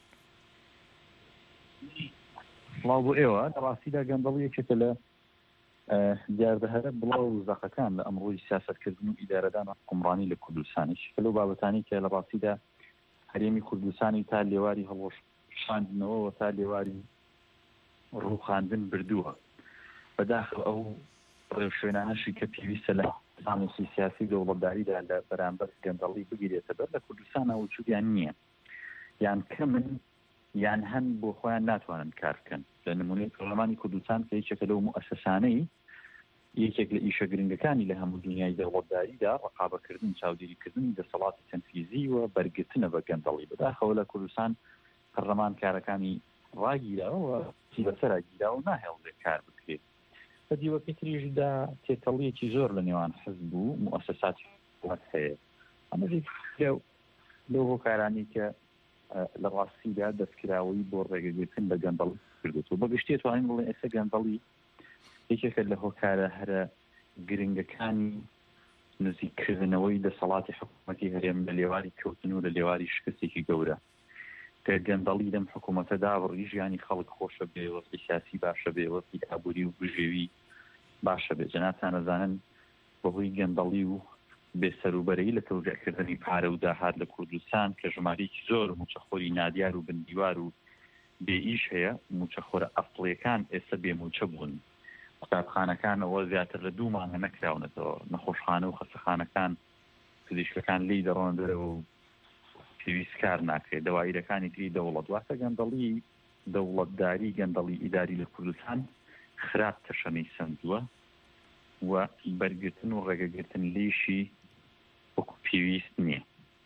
بڵاو بۆ ئێوە لە ڕاستیدا گەندەڵیەکێکە لە دیاردەهەرە بڵاو و زەقەکان لە ئەمڕۆی سیاسەتکردن و ئیدارەدان و حکومڕانی لە کوردستانی شکل و بابەتانی کە لە ڕاستیدا هەرێمی کوردستانی تا لێواری هەڵۆشاندنەوە تا لێواری ڕووخاندن بردووە. بەداخل ئەو شوێنانەشی کە پێویستە لە زانستی سیاسی دەوڵەتداریدا لە بەرامبەر گەندەڵی بگیرێتە بەر لە کوردستانە وجودیان نییە، یان کەمن یان هەن بۆ خۆیان ناتوانن کار بکەن. لە نمونەی پەرلەمانی کوردستان کە یەکێکە لەو موئەسسەسانەی یەکێک لە ئیشە گرنگەکانی لە هەموو دنیای دەوڵەتداریدا ڕقابەکردن چاودێریکردنی دەسەڵاتی تەنفیزی و بەرگرتنە بە گەندەڵی. بەداخەوە لە کوردستان پەرلەمان کارەکانی ڕاگیراوە بەسەرا گیراوە ناهێڵێت کار بکرێت. بە دیوەکەی تریژدا تێکەڵیەکی زۆر لە نێوان حزب و موئەسسەساتی حکومەت هەیە. ئەمەژی لەو هۆکارانی کە لە ڕاستیدا دەستکراوەی بۆ ڕێگەگرتن بە گەندەڵی کردوێتەوە. بەگشتی توانین بڵێن ئێستا گەندەڵی یەکێکە لە هۆکارە هەرە گرنگەکانی نزیککردنەوەی دەسەڵاتی حکوومەتی هەرێم لە لێواری کەوتن و لە لێواری شکستێکی گەورە کە گەندەڵی لەم حکوومەتەدا بڕی ژیانی خەڵک خۆشە بێ، وەستی سیاسی باشە بێ، وەستی ئابووری و بژێوی باشە بێ. جەنابتان ئەزانن بەهۆی گەندەڵی و بێسەروبەرەی لە تەوزیعکردنی پارە و داهات لە کوردستان کە ژمارەیەکی زۆر موچەخۆری نادیار و بندیوار و بێئیش هەیە، موچەخۆرە ئەفڵیەکان ئێستا بێموچە بوون. قوتابخانەکانەوە زیاتر لە دوو مانگە نەکراونەتەوە. نەخۆشخانە و خەستەخانەکان پزیشکەکان لی دەڕۆن دەرەوە و پێویست کار ناکرێت. دەوایرەکانی تری دەوڵەت واتە گەندەڵی دەوڵەتداری گەندەڵی ئیداری لە کوردستان خراپ تەشەمەی سندووە و بەرگرتن و ڕێگەگرتن لێشی وەکو پێویست نییە.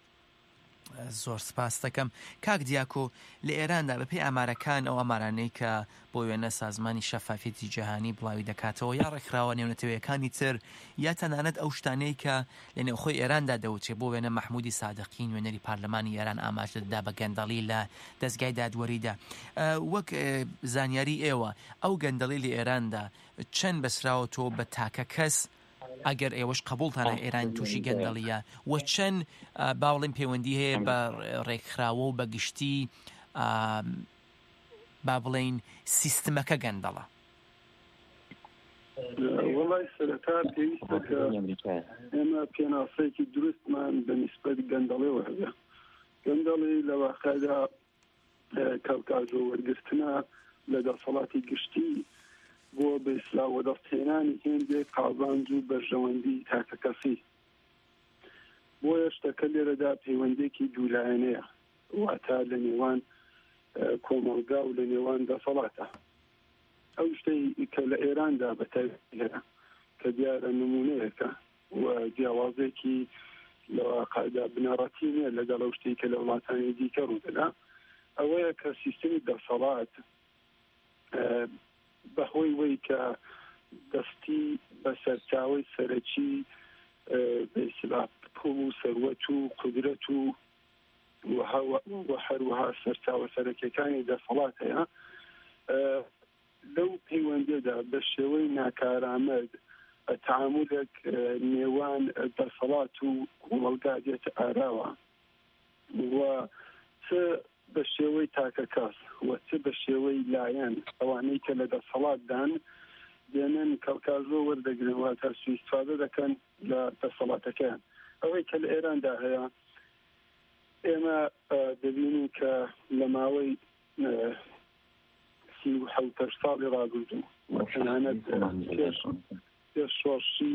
زۆر سپاس دەکەم. کاک دیاکۆ، لە ئێراندا بەپێی ئامارەکان ئەو ئەمارانەی کە بۆ وێنە سازمانی شەفافیەتی جیهانی بڵاوی دەکاتەوە یا ڕێکخراوە نێونەتەوەیەکانی تر یا تەنانەت ئەو شتانەی کە لە نێوخۆی ئێراندا دەوتێ بۆ وێنە مەحمودی سادقی نوێنەری پارلەمانی ئێران ئاماژ دەدا بە گەندەڵی لە دەستگای دادوەریدا. وەک زانیاری ئێوە ئەو گەندەڵی لە ئێراندا چەند بەسراوەتەوە بە تاکە کەس ئەگەر ئێوەش قبولتانە ئێران تووشی گەندەڵیە و چەند باوڵین پەیوەندی هەیە بە ڕێکخراوە و بە گشتی با بڵێین سیستمەکە گەندەڵە؟ وڵای سەرەتا پێویستە کە ئێمە پێناسەیەکی دروستمان بە نیسبەت گەندەڵیەوە هەیە. گەندەڵی لە واقعدا کەڵکاژۆ وەرگرتنە لە دەسەڵاتی گشتی بۆ بە ئیسلاام وەدەستهێنانی هێندێک قازانج و بەرژەوەندی تاکەکەسی. بۆیە شتەکە لێرەدا پەیوەندێکی دوولایەنەیە، واتە لە نێوان کۆمەڵگا و لە نێوان دەسەڵاتە. ئەو شتەی کە لە ئێراندا بەتایبەتی هەیە کە دیارە نمونەیەکە و جیاوازێکی لە واقعدا بنەڕەتی نییە لەگەڵ ئەو شتەی کە لە وڵاتانی دیکە ڕوودەدا، ئەوەیە کە سیستمی دەسەڵات بەهۆی وەی کە دەستی بە سەرچاوەی سەرەکی بەئیسلاام پوڵ و سەروەت و قودرەت و هەروەها سەرچاوە سەرەکیەکانی دەسەڵات هەیە، لەو پەیوەندێدا بە شێوەی ناکارامەد تعاملێک نێوان دەسەڵات و کۆمەڵگا دێتە ئاراوە و چ بە شێوەی تاکە کەس و چ بە شێوەی لایەن ئەوانەی کە لە دەسەڵاتدان دێنن کەڵکاژۆ وەردەگرن واتە سوئیستفادە دەکەن لە دەسەڵاتەکەیان. ئەوەی کە لە ئێراندا هەیە ئێمە دەبینین کە لە ماوەی سی و حەوتەش ساڵی ڕاگوردوو وەتەنانەت پێش شۆڕشی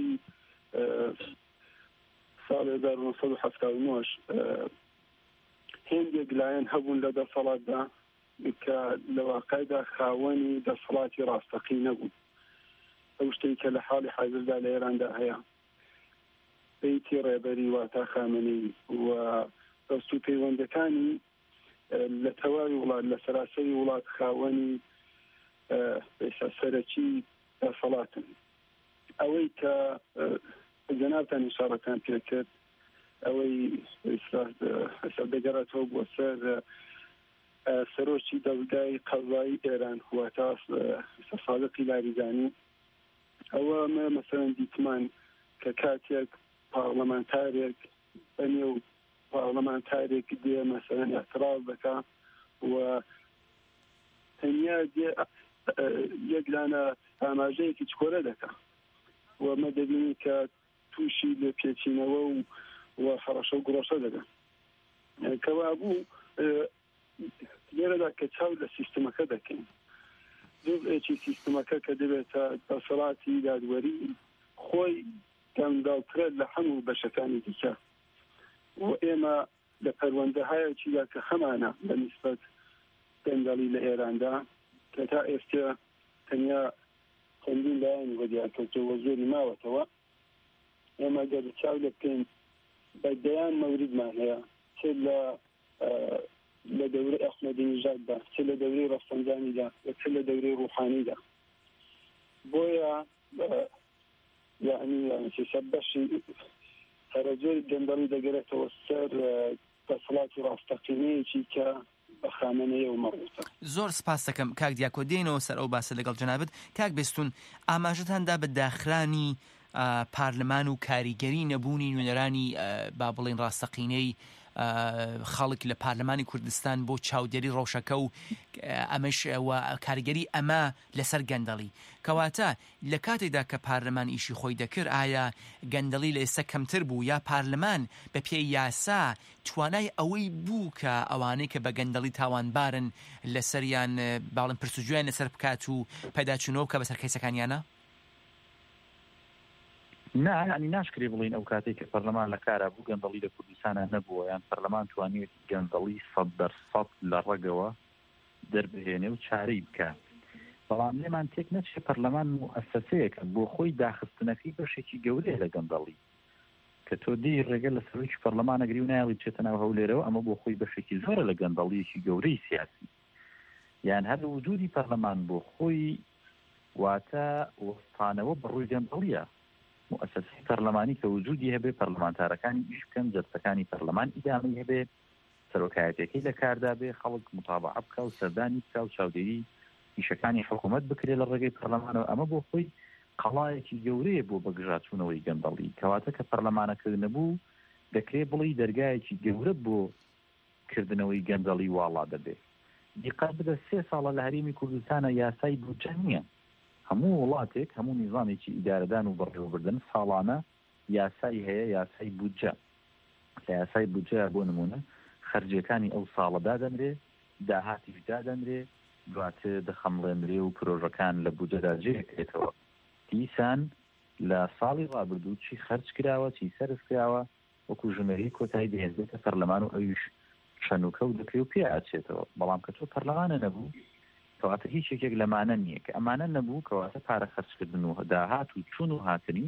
ساڵی هەزار و نۆ سەد و هەفتاد و نۆ هێندێک لایەن هەبوون لە دەسەڵاتدا کە لە واقعدا خاوەنی دەسەڵاتی ڕاستەقی نەبوون. ئەو شتەی کە لە حاڵی حاضردا لە ئێراندا هەیە بەیتی ڕێبەری واتە خامنەی و دەست و پەیوەندەکانی لە تەواوی وڵات لە سەراسەری وڵات خاوەنی سەرەکی دەسەڵاتن. ئەوەی کە جەنابتان ئیشارەتان پێکرد ئەوەی ئێستا دەگەڕێتەوە بۆ سەر سەرۆکی دەوگای قەزایی ئێران واتە سادقی لاریجانی، ئەوە مەسەڵەن دیتمان کە کاتێک پارلەمانتارێک بەنێو پارلەمانتارێک دێ مەسەڵەن ئەتراز دەکا و تەنیا یەکلانە ئاماژەیەکی چکۆرە دەکا و مە دەبینی کە تووشی لێ پێچینەوە و و خەڕەشە و گڕۆشە دەگەن کەوا بوو لێرەدا کە چاو لە سیستمەکە دەکەین. جزئێکی سیستمەکە کە دەبێتە دەسەڵاتی دادوەری خۆی گەنداڵترە لە هەموو بەشەکانی دیکە و ئێمە لە پەروەندەهایەکیدا کە هەمانە بە نیسبەت گەندەڵی لە ئێراندا کە تا ئێستا تەنیا چەندین لایەن وەدیارکەوتەوە زۆری ماوەتەوە، ئێمە گەر چاو لە بکەین بەدەیان مەوریدمان هەیە چ لە لە دەورەی ئەحمەدینژاددا، چ لە دەورەی ڕەفسەنجانیدا و چ لە دەورەی ڕوحانیدا. بۆیە یعنی سەر بەشی هەرەجۆری گەندەڵی دەگەرێتەوە سەر دەسەڵاتی ڕاستەقینەیەکی کە بە خامنەیە و مەڕوتە. زۆر سپاس دەکەم کاک دیاکۆ، دێنەوە سەر ئەو باسە لەگەڵ جەنابەت. کاک بێستون، ئاماژەتاندا بە داخرانی پارلەمان و کاریگەری نەبوونی نوێنەرانی با بڵێن ڕاستەقینەی خەڵک لە پارلەمانی کوردستان بۆ چاودێری ڕۆژەکە و ئەمەش کاریگەری ئەمە لەسەر گەندەڵی کەواتە لە کاتێکدا کە پارلەمان ئیشی خۆی دەکرد ئایا گەندەڵی لە ئێستا کەمتر بوو یا پارلەمان بە پێی یاسا توانای ئەوەی بوو کە ئەوانەی کە بە گەندەڵی تاوانبارن لەسەریان باڵم پرسوجویان لەسەر بکات و پەیداچوونەوە کە بەسەر کەیسەکانیانە؟ نه ینی ناشکری بڵین ئەو کاتێک کە پەرلەمان لە کارا بوو گەندەڵی لە کوردستانە نەبووە، یان پەرلەمان توانێت گەندەڵی سەد دەرسەد لە ڕێگەوە دەربهێنێ و چارەی بکات. بەڵام لێمان تێک نەچێ پەرلەمان موئەسسەسەیەکە بۆ خۆی داخستنەکەی بەشێکی گەورەیە لە گەندەڵی کە تۆ دی ڕێگە لە سەرۆکی پەرلەمانەگری و نایڵی بچێتە ناو هەولێرەوە، ئەمە بۆ خۆی بەشێکی زۆرە لە گەندەڵیەکی گەورەی سیاسی. یان هەر وجودی پەرلەمان بۆ خۆی واتە وەستانەوە بەڕووی گەندەڵیە. مؤسسەی پەرلەمانی کە وجودی هەبێ پەرلەمانتارەکانی ئیش بکەن، جەلسەکانی پەرلەمان ئیدامی هەبێ، سەرۆکایەتەکەی لە کاردا بێ، خەڵک متابعە بکە و سەردانی بکە و چاودێری ئیشەکانی حکوومەت بکرێت لە ڕێگەی پەرلەمانەوە. ئەمە بۆ خۆی قەڵایەکی گەورەیە بۆ بەگژاتچوونەوەی گەندەڵی، کەواتە کە پەرلەمانەکرد نەبوو دەکرێت بڵی دەرگایەکی گەورە بۆ کردنەوەی گەندەڵی واڵا دەبێت. دیقەت بدە سێ ساڵە لە هەرێمی کوردستانە یاسای بودجە نییە. هەموو وڵاتێک هەموو نیظامێکی ئیدارەدان و بەڕێوەبردن ساڵانە یاسای هەیە، یاسای بودجە. لە یاسای بودجە بۆ نمونە خەرجیەکانی ئەو ساڵە دادەنرێ، داهاتیش دادەنرێ، دواتر دەخەمڵێنرێ و پرۆژەکان لە بودجەدا جێکرێتەوە. دیسان لە ساڵی ڕابردوو چی خەرج کراوە چی سەرف کراوە وەکو ژمێری کۆتایی دەهێنرێتە پەرلەمان و ئەویش شەنوکە و دەکرێت و پێ ئاچێتەوە. بەڵام کە تۆ پەرلەمانە نەبوو کەواتە هیچ یەکێک لەمانە نییە کە ئەمانە نەبوو کەواتە پارە خەرجکردن و داهات و چوون و هاتنی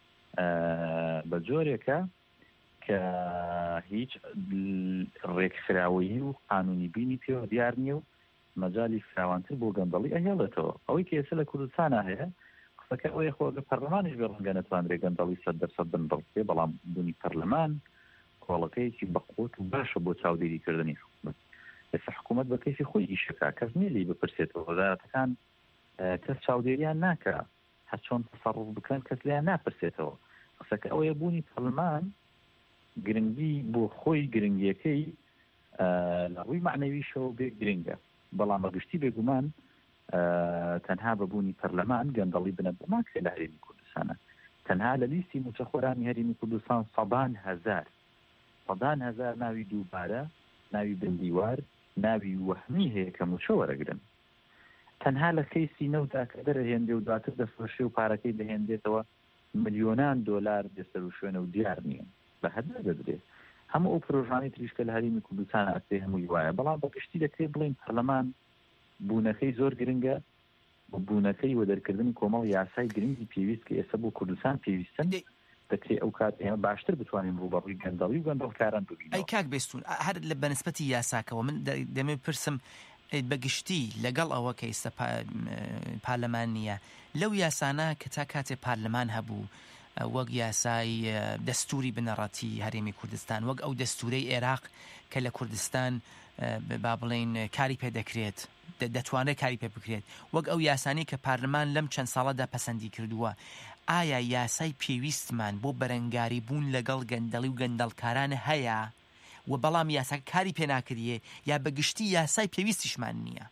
بە جۆرێکە کە هیچ ڕێکخراوەیی و قانونی بینی پێوە دیار نییە و مەجای فراوانتر بۆ گەندەڵی ئەهێڵێتەوە. ئەوەی کە ئێستا لە کوردستانە هەیە قسەکە ئەوەیە خۆگە پەرلەمانیش بێ ڕەنگە نەتوانرێت گەندەڵی سەد دەرسەد بنبڕێ، بەڵام بوونی پەرلەمان کۆڵەکەیەکی بەقوت و باشە بۆ چاودێریکردنی حکومەت. ئێستا حکومەت بە کەیفی خۆی ئیشەکە کەس نییە لی بپرسێتەوە وەزارەتەکان کەس چاودێریان ناکە هەر چۆن تەسەڕف بکەن کەس لیان ناپرسێتەوە. قسەکە ئەوەیە بوونی پەرلەمان گرنگی بۆ خۆی گرنگیەکەی لە ڕووی معنەویشەوە بێ گرنگە، بەڵام بەگشتی بێگومان تەنها بەبوونی پەرلەمان گەندەڵی بنەبوو ناکرێت لە هەرێمی کوردستانە. تەنها لە لیستی موچەخۆرانی هەرێمی کوردستان سەدان هەزار سەدان هەزار ناوی دووبارە ناوی بندیوار ناوی وەهمی هەیە کە موچە وەرەگرن. تەنها لە کەیسی نەوتا کە دەرەهێندێ و دواتر دەفرۆشێ و پارەکەی دەهێندێتەوە ملیۆنان دۆلار دەسەر و شوێنە و دیار نییە بە هەدە دەدرێت. هەموو ئەو پرۆژانەی تریشکە لە هەرێمی کوردستان ئەسێ هەمووی وایە، بەڵام بەگشتی دەکرێت بڵێن پەرلەمان بوونەکەی زۆر گرنگە، بوونەکەی وە دەرکردنی کۆمەڵ یاسای گرنگی پێویست کە ئێستا بۆ کوردستان پێویستن دەکرێت ئەو کات ئێمە باشتر بتوانین ڕوبەڕووی گەندەڵی و گەندەڵکاران ببین. ئەی کاک بێستون هەر لە بەنسبەتی یاساکەوە من دەمێ پرسم بەگشتی لەگەڵ ئەوە کە ئێستا پارلەمان نییە لەو یاسانە کە تا کاتێ پارلەمان هەبوو وەک یاسای دەستوری بنەڕەتی هەرێمی کوردستان، وەک ئەو دەستورەی عێراق کە لە کوردستان با بڵێن کاری پێ دەکرێت دەتوانێت کاری پێ بکرێت، وەک ئەو یاسانی کە پارلەمان لەم چەند ساڵەدا پەسەندی کردووە، ئایا یاسای پێویستمان بۆ بەرەنگاری بوون لەگەڵ گەندەڵی و گەندەڵکارانە هەیە و بەڵام یاسا کاری پێ ناکردیە یا بەگشتی یاسای پێویستیشمان نییە؟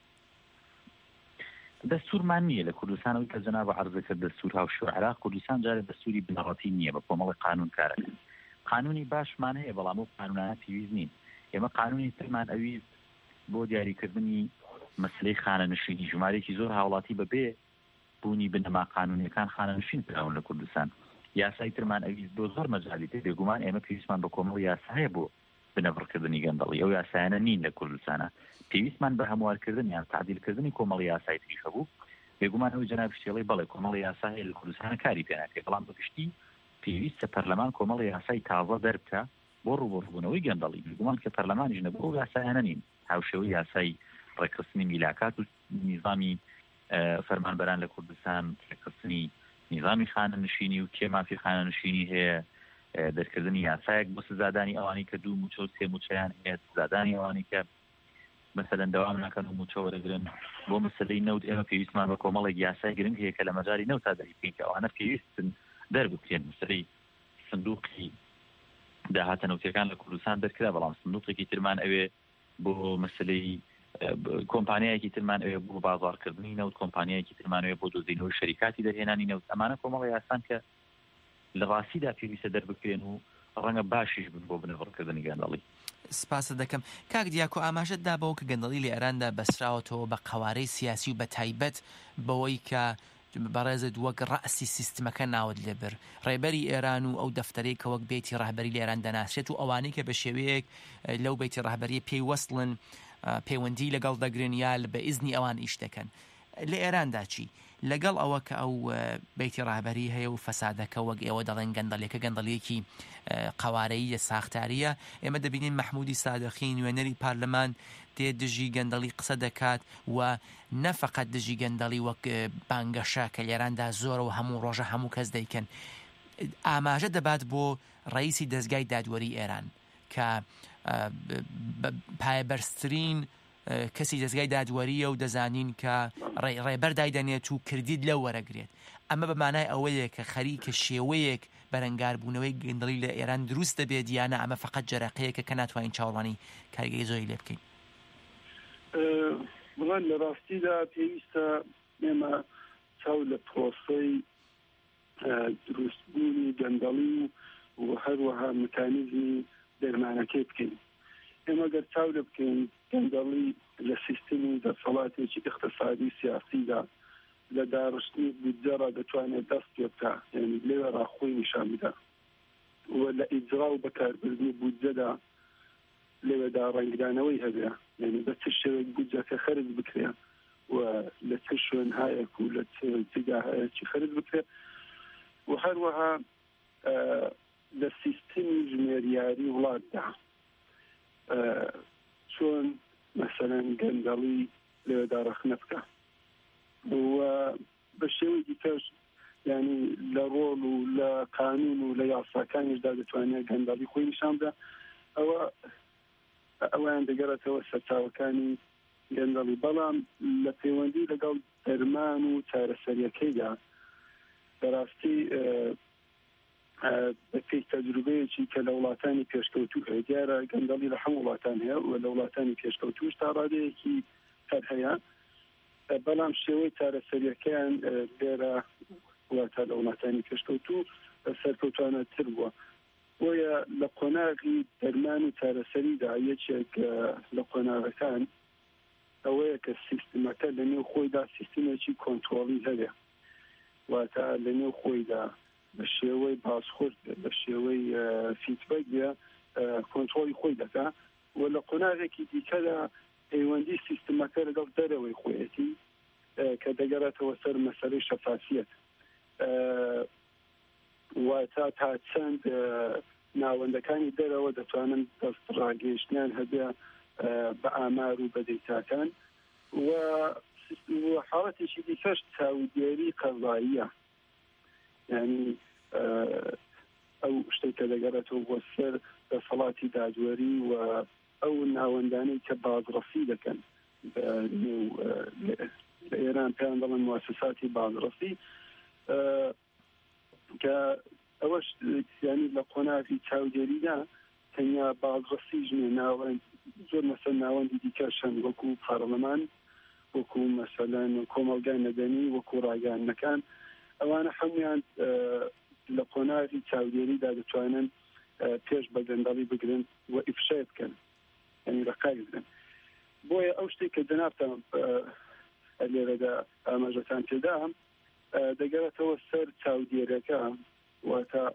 دەستورمان نییە لە کوردستانەوەی کە جەناب عەرزەکە دەستور هاوشێوە عێراق کوردستان جارێ دەستوری بنەڕەتی نییە بە کۆمەڵی قانون کارەکە. قانونی باشمان هەیە بەڵام ئەو قانونانە پێویست نین. ئێمە قانونی ترمان ئەویست بۆ دیاریکردنی مەسلەی خانەنشینی ژمارەیەکی زۆر هاوڵاتی بەبێ بوونی بنەما قانونیەکان خانەنشین کراون لە کوردستان. یاسای ترمان ئەویست بۆ زۆر مەجالی پێ بێگومان ئێمە پێویستمان بە کۆمەڵ یاسا هەیە بۆ بنەبڕکردنی گەندەڵی. ئەو یاسایانە نین لە کوردستانە، پێویستمان بە هەموارکردن یان تعدیلکردنی کۆمەڵ یاسای تریش هەبوو. بێگومان ئەوی جەناب شتێڵی بەڵێ کۆمەڵ یاسا هەیە لە کوردستانە کاری پێ ناکرێت، بەڵام بەگشتی پێویستە پەرلەمان کۆمەڵ یاسای تازە دەربکە بۆ ڕوبەڕووبوونەوەی گەندەڵی. بێگومان کە پەرلەمانیش نەبوو ئەو یاسایانە نین، هاوشێوەی یاسای ڕێکخستنی میلاکات و نیظامی فەرمانبەران لە کوردستان، ڕێکخستنی نیظامی خانەنشینی و کێ مافی خانەنشینی هەیە، دەرکردنی یاسایەک بۆ سزادانی ئەوانی کە دوو موچە و سێ موچەیان هەیە، سزادانی ئەوانی کە مەسەلەن دەوام ناکەن و موچە وەرەگرن. بۆ مەسەلەی نەوت ئێمە پێویستمان بە کۆمەڵێک یاسای گرنگ هەیە کە لە مەجاری نەوت تا دەری بکەین کە ئەوانە پێویستن دەربکرێن. مەسەلەی سندوقی داهاتە نەوتیەکان لە کوردستان دەرکرا، بەڵام سندوقێکی ترمان ئەوێ بۆ مەسەلەی کۆمپانیایەکی ترمان ئەوێ بۆ بازاڕکردنی نەوت، کۆمپانیایەکی ترمانەوە بۆ دۆزینەوەی شەریکاتی دەرهێنانی نەوت. ئەمانە کۆمەڵی یاسان کە لە ڕاستیدا پێویستە دەربکرێن و ڕەنگە باشیش بن بۆ بنەڕکردنی گەندەڵی. سپاسە دەکەم کاک دیاکۆ ئاماژەت دا بەوە کە گەندەڵی لە ئێراندا بەسراوەتەوە بە قەوارەی سیاسی و بە تایبەت بەوەی کە بەڕێزت وەک ڕەسی سیستمەکە ناوت لێبر ڕێبەری ئێران و ئەو دەفتەرەی کە وەک بێتی ڕاهبەری لە ئێران دەناسرێت و ئەوانەی کە بە شێوەیەک لەو بێتی ڕاهبەریە پێی وەسڵن پەیوەندی لەگەڵ دەگرن یا بە ئیزنی ئەوان ئیش دەکەن. لە ئێراندا چی لەگەڵ ئەوە کە ئەو بێتی ڕاهبەری هەیە و فەسادەکە وەک ئێوە دەڵێن گەندەڵێکە گەندەڵیەکی قەوارەیە ساختاریە، ئێمە دەبینین مەحمودی سادەخی نوێنەری پارلەمان دێ دژی گەندەڵی قسە دەکات و نەفەقەت دژی گەندەڵی وەک بانگەشە کە لێراندا زۆرە و هەموو ڕۆژە هەموو کەس دەیکەن. ئاماژە دەبات بۆ ڕئیسی دەستگای دادوەری ئێران کە پایەبەرزترین کەسی دەستگای دادوەریە و دەزانین کە ڕێبەر دایدەنێت و کردید لەو وەرەگرێت. ئەمە بە مانای ئەوەیە کە خەریکە شێوەیەک بەرەنگاربوونەوەی گەندەڵی لە ئێران دروست دەبێت یانە ئەمە فقط جەرەقەیەکە کە ناتوانین چاوەڕوانی کارگەی زۆری لێ بکەین؟ بڵێن لە ڕاستیدا پێویستە ئێمە چاو لە پرۆسەی دروستبوونی گەندەڵی و هەروەها مکانیزمی دەرمانەکەی بکەین. ئێمە گەر چاو لێ بکەین گەندەڵی لە سیستمی دەسەڵاتێکی اقتصادی سیاسیدا لە داڕشتنی بودجەڕە دەتوانێت دەست پێ بکات، یعنی لێوە ڕاخۆی نیشان بدە و لە ئیجرا و بەکاربردنی بودجەدا لێوەدا ڕەنگدانەوەی هەبێ، یعنی بە چ شێوەیەک بودجەکە خەرج بکرێ و لە چ شوێن هایەک و لە چ جگا هەیەکی خەرج بکرێ و هەروەها لە سیستمی ژمێریاری وڵاتدا چۆن مەسەلەن گەندەڵی لێوەدا ڕەخنە بکە و بە شێوەیەکی کەش ینی لە ڕۆڵ و لە قانون و لە یاساکانیشدا دەتوانێت گەندەڵی خۆی نیشان بدە. ئەوە ئەویان دەگەڕێتەوە سەرچاوەکانی گەندەڵی، بەڵام لە پەیوەندی لەگەڵ دەرمان و چارەسەریەکەیدا بەڕاستی بەپێی تەجروبەیەکی کە لە وڵاتانی پێشکەوتوو هەیە، دیارە گەندەڵی لە هەموو وڵاتان هەیە و لە وڵاتانی پێشکەوتووش تا ڕادەیەکی هەر هەیە، بەڵام شێوەی چارەسەریەکەیان لێرە وڵاتە لە وڵاتانی پێشکەوتوو سەرکەوتوانەتر بووە. بۆیە لە قۆناغی دەرمان و چارەسەریدا یەکێک لە قۆناغەکان ئەوەیە کە سیستمەکە لە نێو خۆیدا سیستمێکی کۆنترۆڵی هەبێ، واتە لە نێو خۆیدا بە شێوەی بازخورد بە شێوەی فیدبەک بێ کۆنترۆڵی خۆی دەکا و لە قۆناغێکی دیکەدا پەیوەندی سیستمەکە لەگەڵ دەرەوەی خۆیەتی کە دەگەڕێتەوە سەر مەسەلەی شەفافیەت، واتە تا چەند ناوەندەکانی دەرەوە دەتوانن دەست ڕاگەیشتیان هەبێ بە ئامار و بە دەیتاکان و حاڵەتێکی دیکەش چاودێری قەزاییە، یعنی ئەو شتێک کە دەگەڕێتەوە بۆ سەر دەسەڵاتی دادوەری و ئەو ناوەندانەی کە بازرسی دەکەن لە ئێران پێیان دەڵێن مواسساتی بازرسی، کە ئەوەش ینی لە قۆناغی چاودێریدا تەنیا بازرسیش نیە، ناوەند زۆر مەسەل ناوەندی دیکەشن وەکو پارلەمان، وەکو مەسەلەن کۆمەڵگای مەدەنی، وەکو ڕاگەیاندنەکان، ئەوانە هەمویان لە قۆناغی چاودێریدا دەتوانن پێش بە گەندەڵی بگرن و ئیفشای بکەن، ینی ڕقای بگرن. بۆیە ئەو شتێک کە جەنابتان لێرەدا ئاماژەتان تێدا دەگەڕێتەوە سەر چاودێریەکە، واتە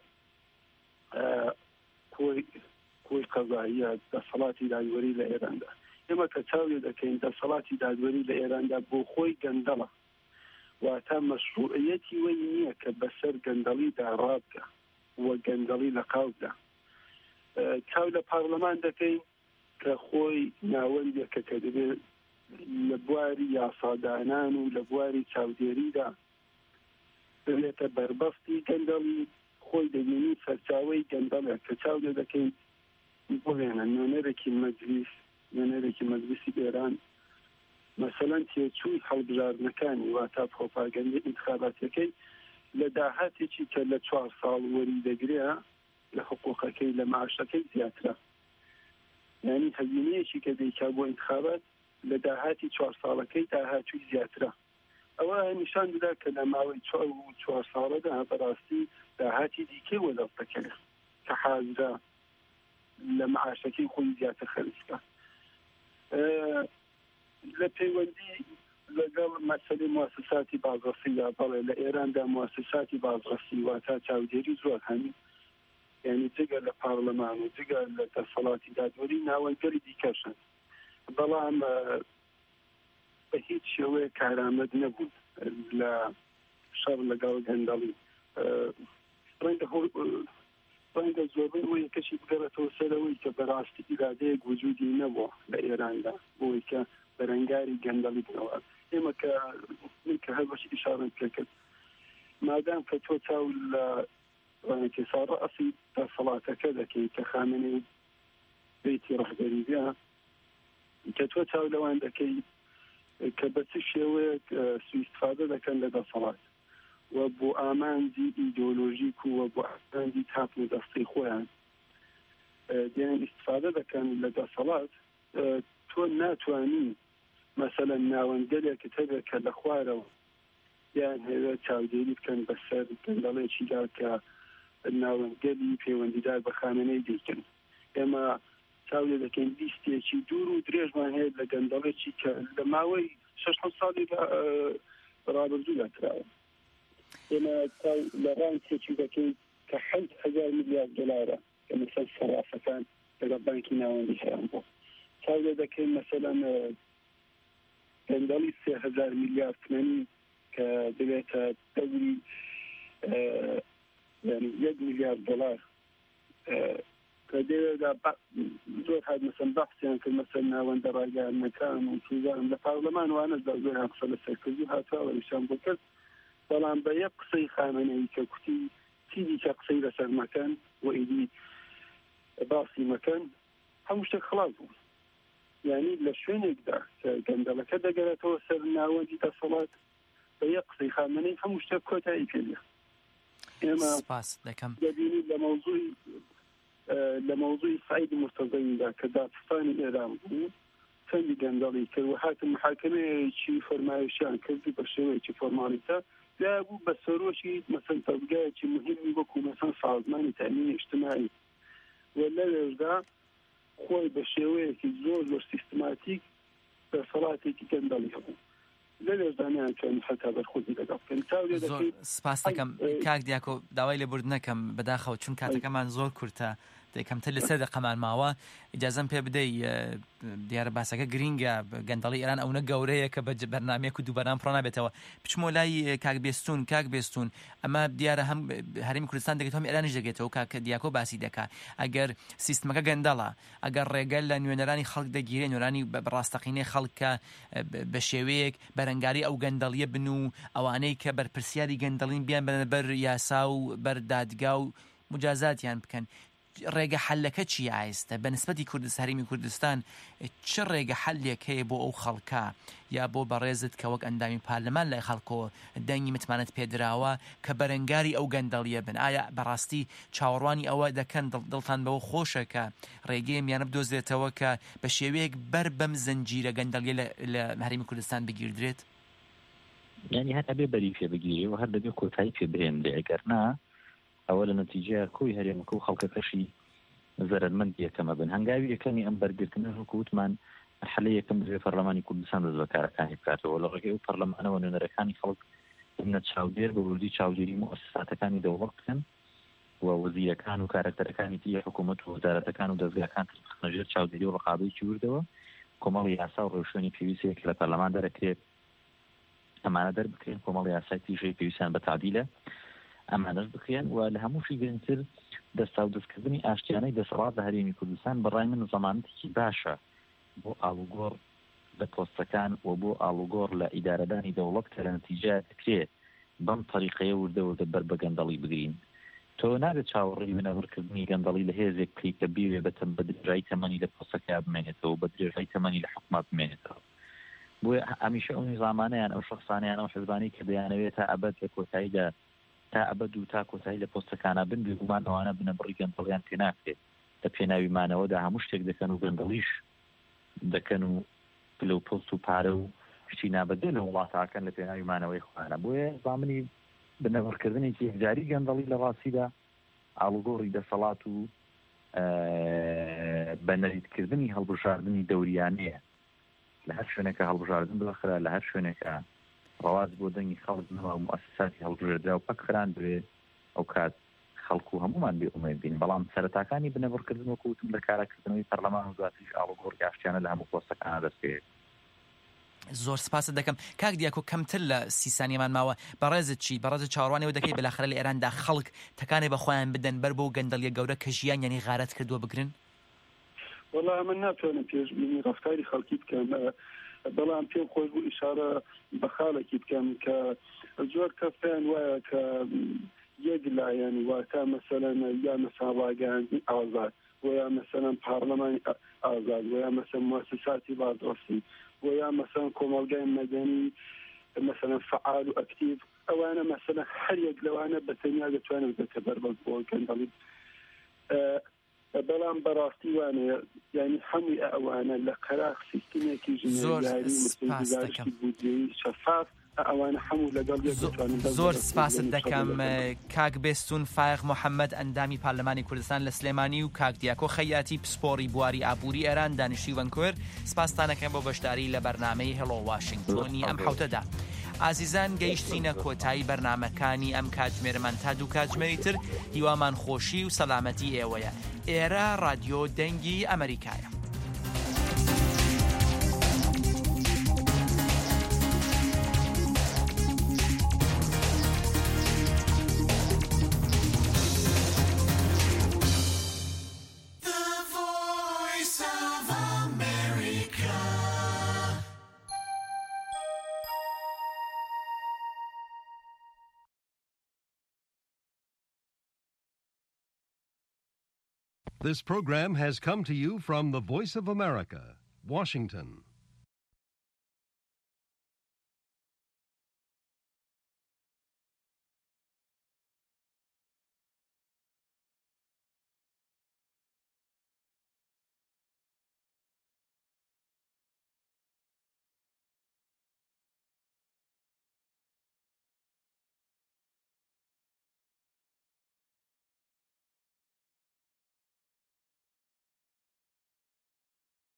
کۆی قەزاییە دەسەڵاتی دادوەری لە ئێراندا. ئێمە کە چاوێ دەکەین دەسەڵاتی دادوەری لە ئێراندا بۆ خۆی گەندەڵە، واتە مەشروعەتی وەی نییە کە بەسەر گەندەڵیدا ڕابکە وە گەندەڵی لە قاودا. چاو لە پارلەمان دەکەین کە خۆی ناوەندێکە کە دەبێت لە بواری یاسادانان و لە بواری چاودێریدا بێتە بەربەستی گەندەڵی خۆی دەبینی سەرچاوەی گەندەڵە کە چاو لێ دەکەین بڵێنە نوێنەرێکی مەجلیس نوێنەرێکی مەجلیسی ئێران مەسەلەن تێچووی هەڵبژاردنەکانی واتە پرۆپاگەندی ئینتخاباتەکەی لە داهاتێکی کە لە چوار ساڵ وەری دەگرێ لە حقوقەکەی لە معاشەکەی زیاترە، یعنی هەزینەیەکی کە دەیکا بۆ ئینتخابات لە داهاتی چوار ساڵەکەی داهاتووی زیاترە. ئەوە نیشان دەدا کە لە ماوەی چوار ساڵەدا بەڕاستی داهاتی دیکەی وەدەست دەکەن کە حاضرە لە معاشەکەی خۆی زیاتر خەرج بکات. لە پەیوەندی لەگەڵ مەسەلەی مواسساتی بازرسیدا بەڵێ لە ئێراندا مواسساتی بازرسی واتە چاودێری زۆر هەنی، یعنی جگە لە پارلەمان و جگە لە دەسەڵاتی دادوەری ناوەندگەری دیکەشن، بەڵام بە هیچ شێوەیە کارامەد نەبوون لە شەڕ لەگەڵ گەندەڵی. ڕەنگە زۆربەی ئەوە یەکەشی بگەڕێتەوە سەرەوەی کە بەڕاستی ئیرادەیەک وجودی نەبووە لە ئێراندا بۆی کە بەرەنگاری گەندەڵی بنەوە. ئێمە کە من کە هەر بەشی ئیشارەت پێ کرد، مادام کە تۆ چاو لە ڕەنگەکێسا ڕەئەسی دەسەڵاتەکە دەکەی کە خامنەی بێتی ڕەهبەری بێ، کە تۆ چاو لەوان دەکەی کە بە چ شێوەیەک سوءئیستفادە دەکەن لە دەسەڵات و بۆ ئامانجی ئیدۆلۆژیک و بۆ ئامانجی تاپ و دەستی خۆیان دیان ئیستفادە دەکەن لە دەسەڵات، تۆ ناتوانی مەسەلەن ناوەندگەرێکت هەبێت کە لە خوارەوە یان هەوێت چاودێری بکەن بەسەر گەندەڵێکیدا کە ناوەندگەری پەیوەندیدار بە خامنەی دیکەن. ئێمە چاودێ دەکەین لیستێکی دوور و درێژمان هەیە لە گەندەڵێکی کە لە ماوەی شەش ساڵی ڕابردوودا کراوە. ئێمە لە ڕانچێکی دەکەین کە حەوت هەزار میلیارد دۆلارە کە مەسەل سەرافەکان لەگەڵ بانکی ناوەندی هەیەیان بۆ چاودێ دەکەین مەسەلەن گەندەڵی سێ هەزار میلیارد تمەنی کە دەبێتە دەوری یەک میلیارد دۆلار کە دەوێدا زۆر هات مەسەن بەحسیان کرد مەسەل ناوەندە ڕاگەیاندنەکان و سوزان لە پارلەمان وانەدا زۆر قسە لەسەر کردو هاتووە نیشان بۆ کرد بەڵام بە یەک قسەی خامنەیی کە کوتی چی دیکە قسەی لەسەر مەکەن و ئیدی باسی مەکەن هەموو شتێک خلاص بوو. یعنی لە شوێنێکدا کە گەندەڵەکە دەگەرێتەوە سەر ناوەندی دەسەڵات بە یەک قسەی خامنەی هەموو شتێک کۆتایی پێدە. ئێمە دەبینی لە مەوزوعی لە مەوزوعی سعید مرتەزەییدا کە دادستانی ئێران بوو چەندی گەندەڵی کرد و هاتم محاکمەیەکی فەرمایشیان کردی بە شێوەیەکی فۆرمالیتە لا بوو بە سەرۆشی مەسەن تەبگایەکی مهمی وەکو مەسەن سازمانی تەمینی اجتماعی و لەوێشدا خۆی بە شێوەیەکی زۆر زۆر سیستماتیک دەسەڵاتێکی گەندەڵی هەبوو. لەوێشدانیان چۆن هەتا بەرخۆدی لەگەڵ بکەن. زۆر سپاس دەکەم کاک دیاکۆ داوای لێبورد نەکەم بەداخەوە چون کاتەکەمان زۆر کورتە دەکەمتر لەسەر دەقەمان ماوە ئیجازەم پێ بدەی دیارە باسەکە گرینگە گەندەڵی ئێران ئەوە گەورەیە کە بە بەرنامەیەک و دووبەرنامە پڕۆ نابێتەوە. بچمۆ لای کاک بێستون کاک بێستون ئەمە دیارە هەم هەرێمی کوردستان دەگەێت هەم ئێرانیش دەگێتەوە کاک دیاکۆ باسی دەکات ئەگەر سیستمەکە گەندەڵە ئەگەر ڕێگەل لە نوێنەرانی خەڵک دەگیرێ نوێرانی بەڕاستەقینەی خەڵکە بە شێوەیەک بەرەنگاری ئەو گەندەڵیە بن و ئەوانەی کە بەرپرسیاری گەندەڵین بیان بەر یاسا و بەردادگا و مجازاتیان بکەن. ڕێگە حەلەکە چی ئایستە بەنسبەتی کوردستان هەرێمی کوردستان چ ڕێگە حەلێک هەیە بۆ ئەو خەڵکە یا بۆ بەڕێزت کە وەک ئەندامی پارلەمان لای خەڵکەوە دەنگی متمانەت پێدراوە کە بەرەنگاری ئەو گەندەڵیە بن؟ ئایا بەڕاستی چاوەڕوانی ئەوە دەکەن دڵتان بەوە خۆشە کە ڕێگەی میانە بدۆزرێتەوە کە بە شێوەیەک بەر بەم زەنجیرە گەندەڵیە لە هەرێمی کوردستان بگیردرێت؟ یعنی هەر ئەبێ بەری پێ بگیرێ و هەر دەبێ کۆتایی پێ بهێنرێ ئەگەر نا ئەوە لە نەتیجەیە کۆی هەرێمەکە و خەڵکەکەشی زەرمەند یەکەمە بن. هەنگاوی یەکەمی ئەم بەرگرتنە وەکووتمان حەلە یەکەم دوێ پەرلەمانی کوردستان دەست بەکارەکانی بکاتەوە لە ڕێگەی و پەرلەمانەوە نوێنەرەکانی خەڵک بنە چاودێر بە وردی چاودێری مؤسساتەکانی دەوڵەت بکەن و وەزیرەکان و کارکتەرەکانی تیە حکوومەت و وەزارەتەکان و دەستگاکان بخنەژێر چاودێری و ڕقابەیەکی وردەوە کۆمەڵی یاسا و ڕێوشێنی پێویستەیەک لە پەرلەمان دەرەکرێت ئەمانە دەربکرێن کۆمەڵی یاسای تیژەی پێویستیان بە تعدیلە ئەمانەش بخێن و لە هەمووشی گرنگتر دەستا و دەستکردنی ئاشتیانەی دەسەڵات لە هەرێمی کوردستان بەڕای من زەمانەتێکی باشە بۆ ئاڵوگۆڕ لە پۆستەکان و بۆ ئاڵوگۆڕ لە ئیدارەدانی دەوڵەت کە لە نەتیجە دەکرێت بەم طریقەیە وردەوردە بەر بە گەندەڵی بگرین. تۆ نابێت چاوەڕێی بنەڕکردنی گەندەڵی لە هێزێک بکەیت کە بیوێ بەتەم بە درێژایی تەمەنی لە پۆستەکە بمێنێتەوە بە درێژایی تەمەنی لە حکومات بمێنێتەوە. بۆیە هەمیشە ئەو نیزامانەیان ئەو شەخصانیان ئەو حزبانی کە دەیانەوێت تا ئەبەد لە کۆتاییدا تا ئەبەد و تا کۆتایی لە پۆستەکانە بن بێگومان ئەوانە بنە بڕی گەندەڵیان پێ ناکرێت لە پێناویمانەوەدا هەموو شتێک دەکەن و گەندەڵیش دەکەن و پلە و پۆست و پارە و شتی نابەدە لە وڵاتاکەن لە پێناویمانەوەی خوانە. بۆیە زامنی بنەبڕکردنێکی یەکجاری گەندەڵی لە ڕاستیدا ئاڵوگۆڕی دەسەڵات و بەنەریتکردنی هەڵبژاردننی دەوریانەیە لە هەر شوێنێکە هەڵبژاردن بخرا لە هەر شوێنێکە ڕواز بۆ دەنگی خەڵک نەوە و مؤسساتی هەڵبژێردرا و پەکخران دوێ ئەو کات خەڵکو و هەمومان بێ ئومێد بین. بەڵام سەرەتاکانی بنەبڕکردن وەکوتم لە کارەکردنەوەی پەرلەمان و دواتریش ئاڵوگۆڕی ئاشتیانە لە هەموو پۆستەکانە دەست پێ. زۆر سپاست دەکەم کاک دیاکۆ کەمتر لە سی سانیەمان ماوە بەڕێزت چی بەڕێزت چاوەڕوانیەوە دەکەی بەلاخرە لە ئێراندا خەڵک تەکانێ بە خۆیان بدەن بەر بۆ گەندەڵیە گەورە کە ژیان یعنی غارەت کردووە بگرن؟ وەڵا من ناتوانم پێشبینی ڕفتاری خەڵکی بکەم بەڵام پێم خۆش بوو ئیشارە بە خاڵێکی بکەم کە زۆر کەس پێیان وایە کە یەک لایەن واتە مەسەلەن یا مەسەڵ ڕاگەیاندنی ئازاد و یا مەسەلەن پارلەمانی ئازاد و یا مەسەلەن مؤسساتی بازرسی و یا مەسەلەن کۆمەڵگای مەدەنی مەسەلەن فعال و ئەکتیڤ ئەوانە مەسەلەن هەر یەک لەوانە بەتەنیا دەتوانێت بێتە بەربەست بۆ گەندەڵی. بەڵام بەڕاستی وانەیە یعنی هەمووی ئەوانە لە قەراق سیستمێکی ژنێریاری مسئولگزارشی بودجەیی شەفاف ئەوانە هەموو لەگەڵ زۆر سپاست دەکەم کاک بێستون فایق محەممەد ئەندامی پارلەمانی کوردستان لە سلێمانی و کاک دیاکۆ خەیاتی پسپۆری بواری ئابووری ئێران دانیشتوی ڤەنکوور سپاسدانەکەم بۆ بەشداری لە بەرنامەی هەڵۆ واشنگتۆنی ئەم حوتەدا. ئازیزان گەیشتینە کۆتایی بەرنامەکانی ئەم کاتژمێرەمان تا دوو کاتژمێری تر هیوامان خۆشی و سەلامەتی ئێوەیە. ئێرە رادیۆ دەنگی ئەمریکایە. This program has come to you from the Voice of America, Washington.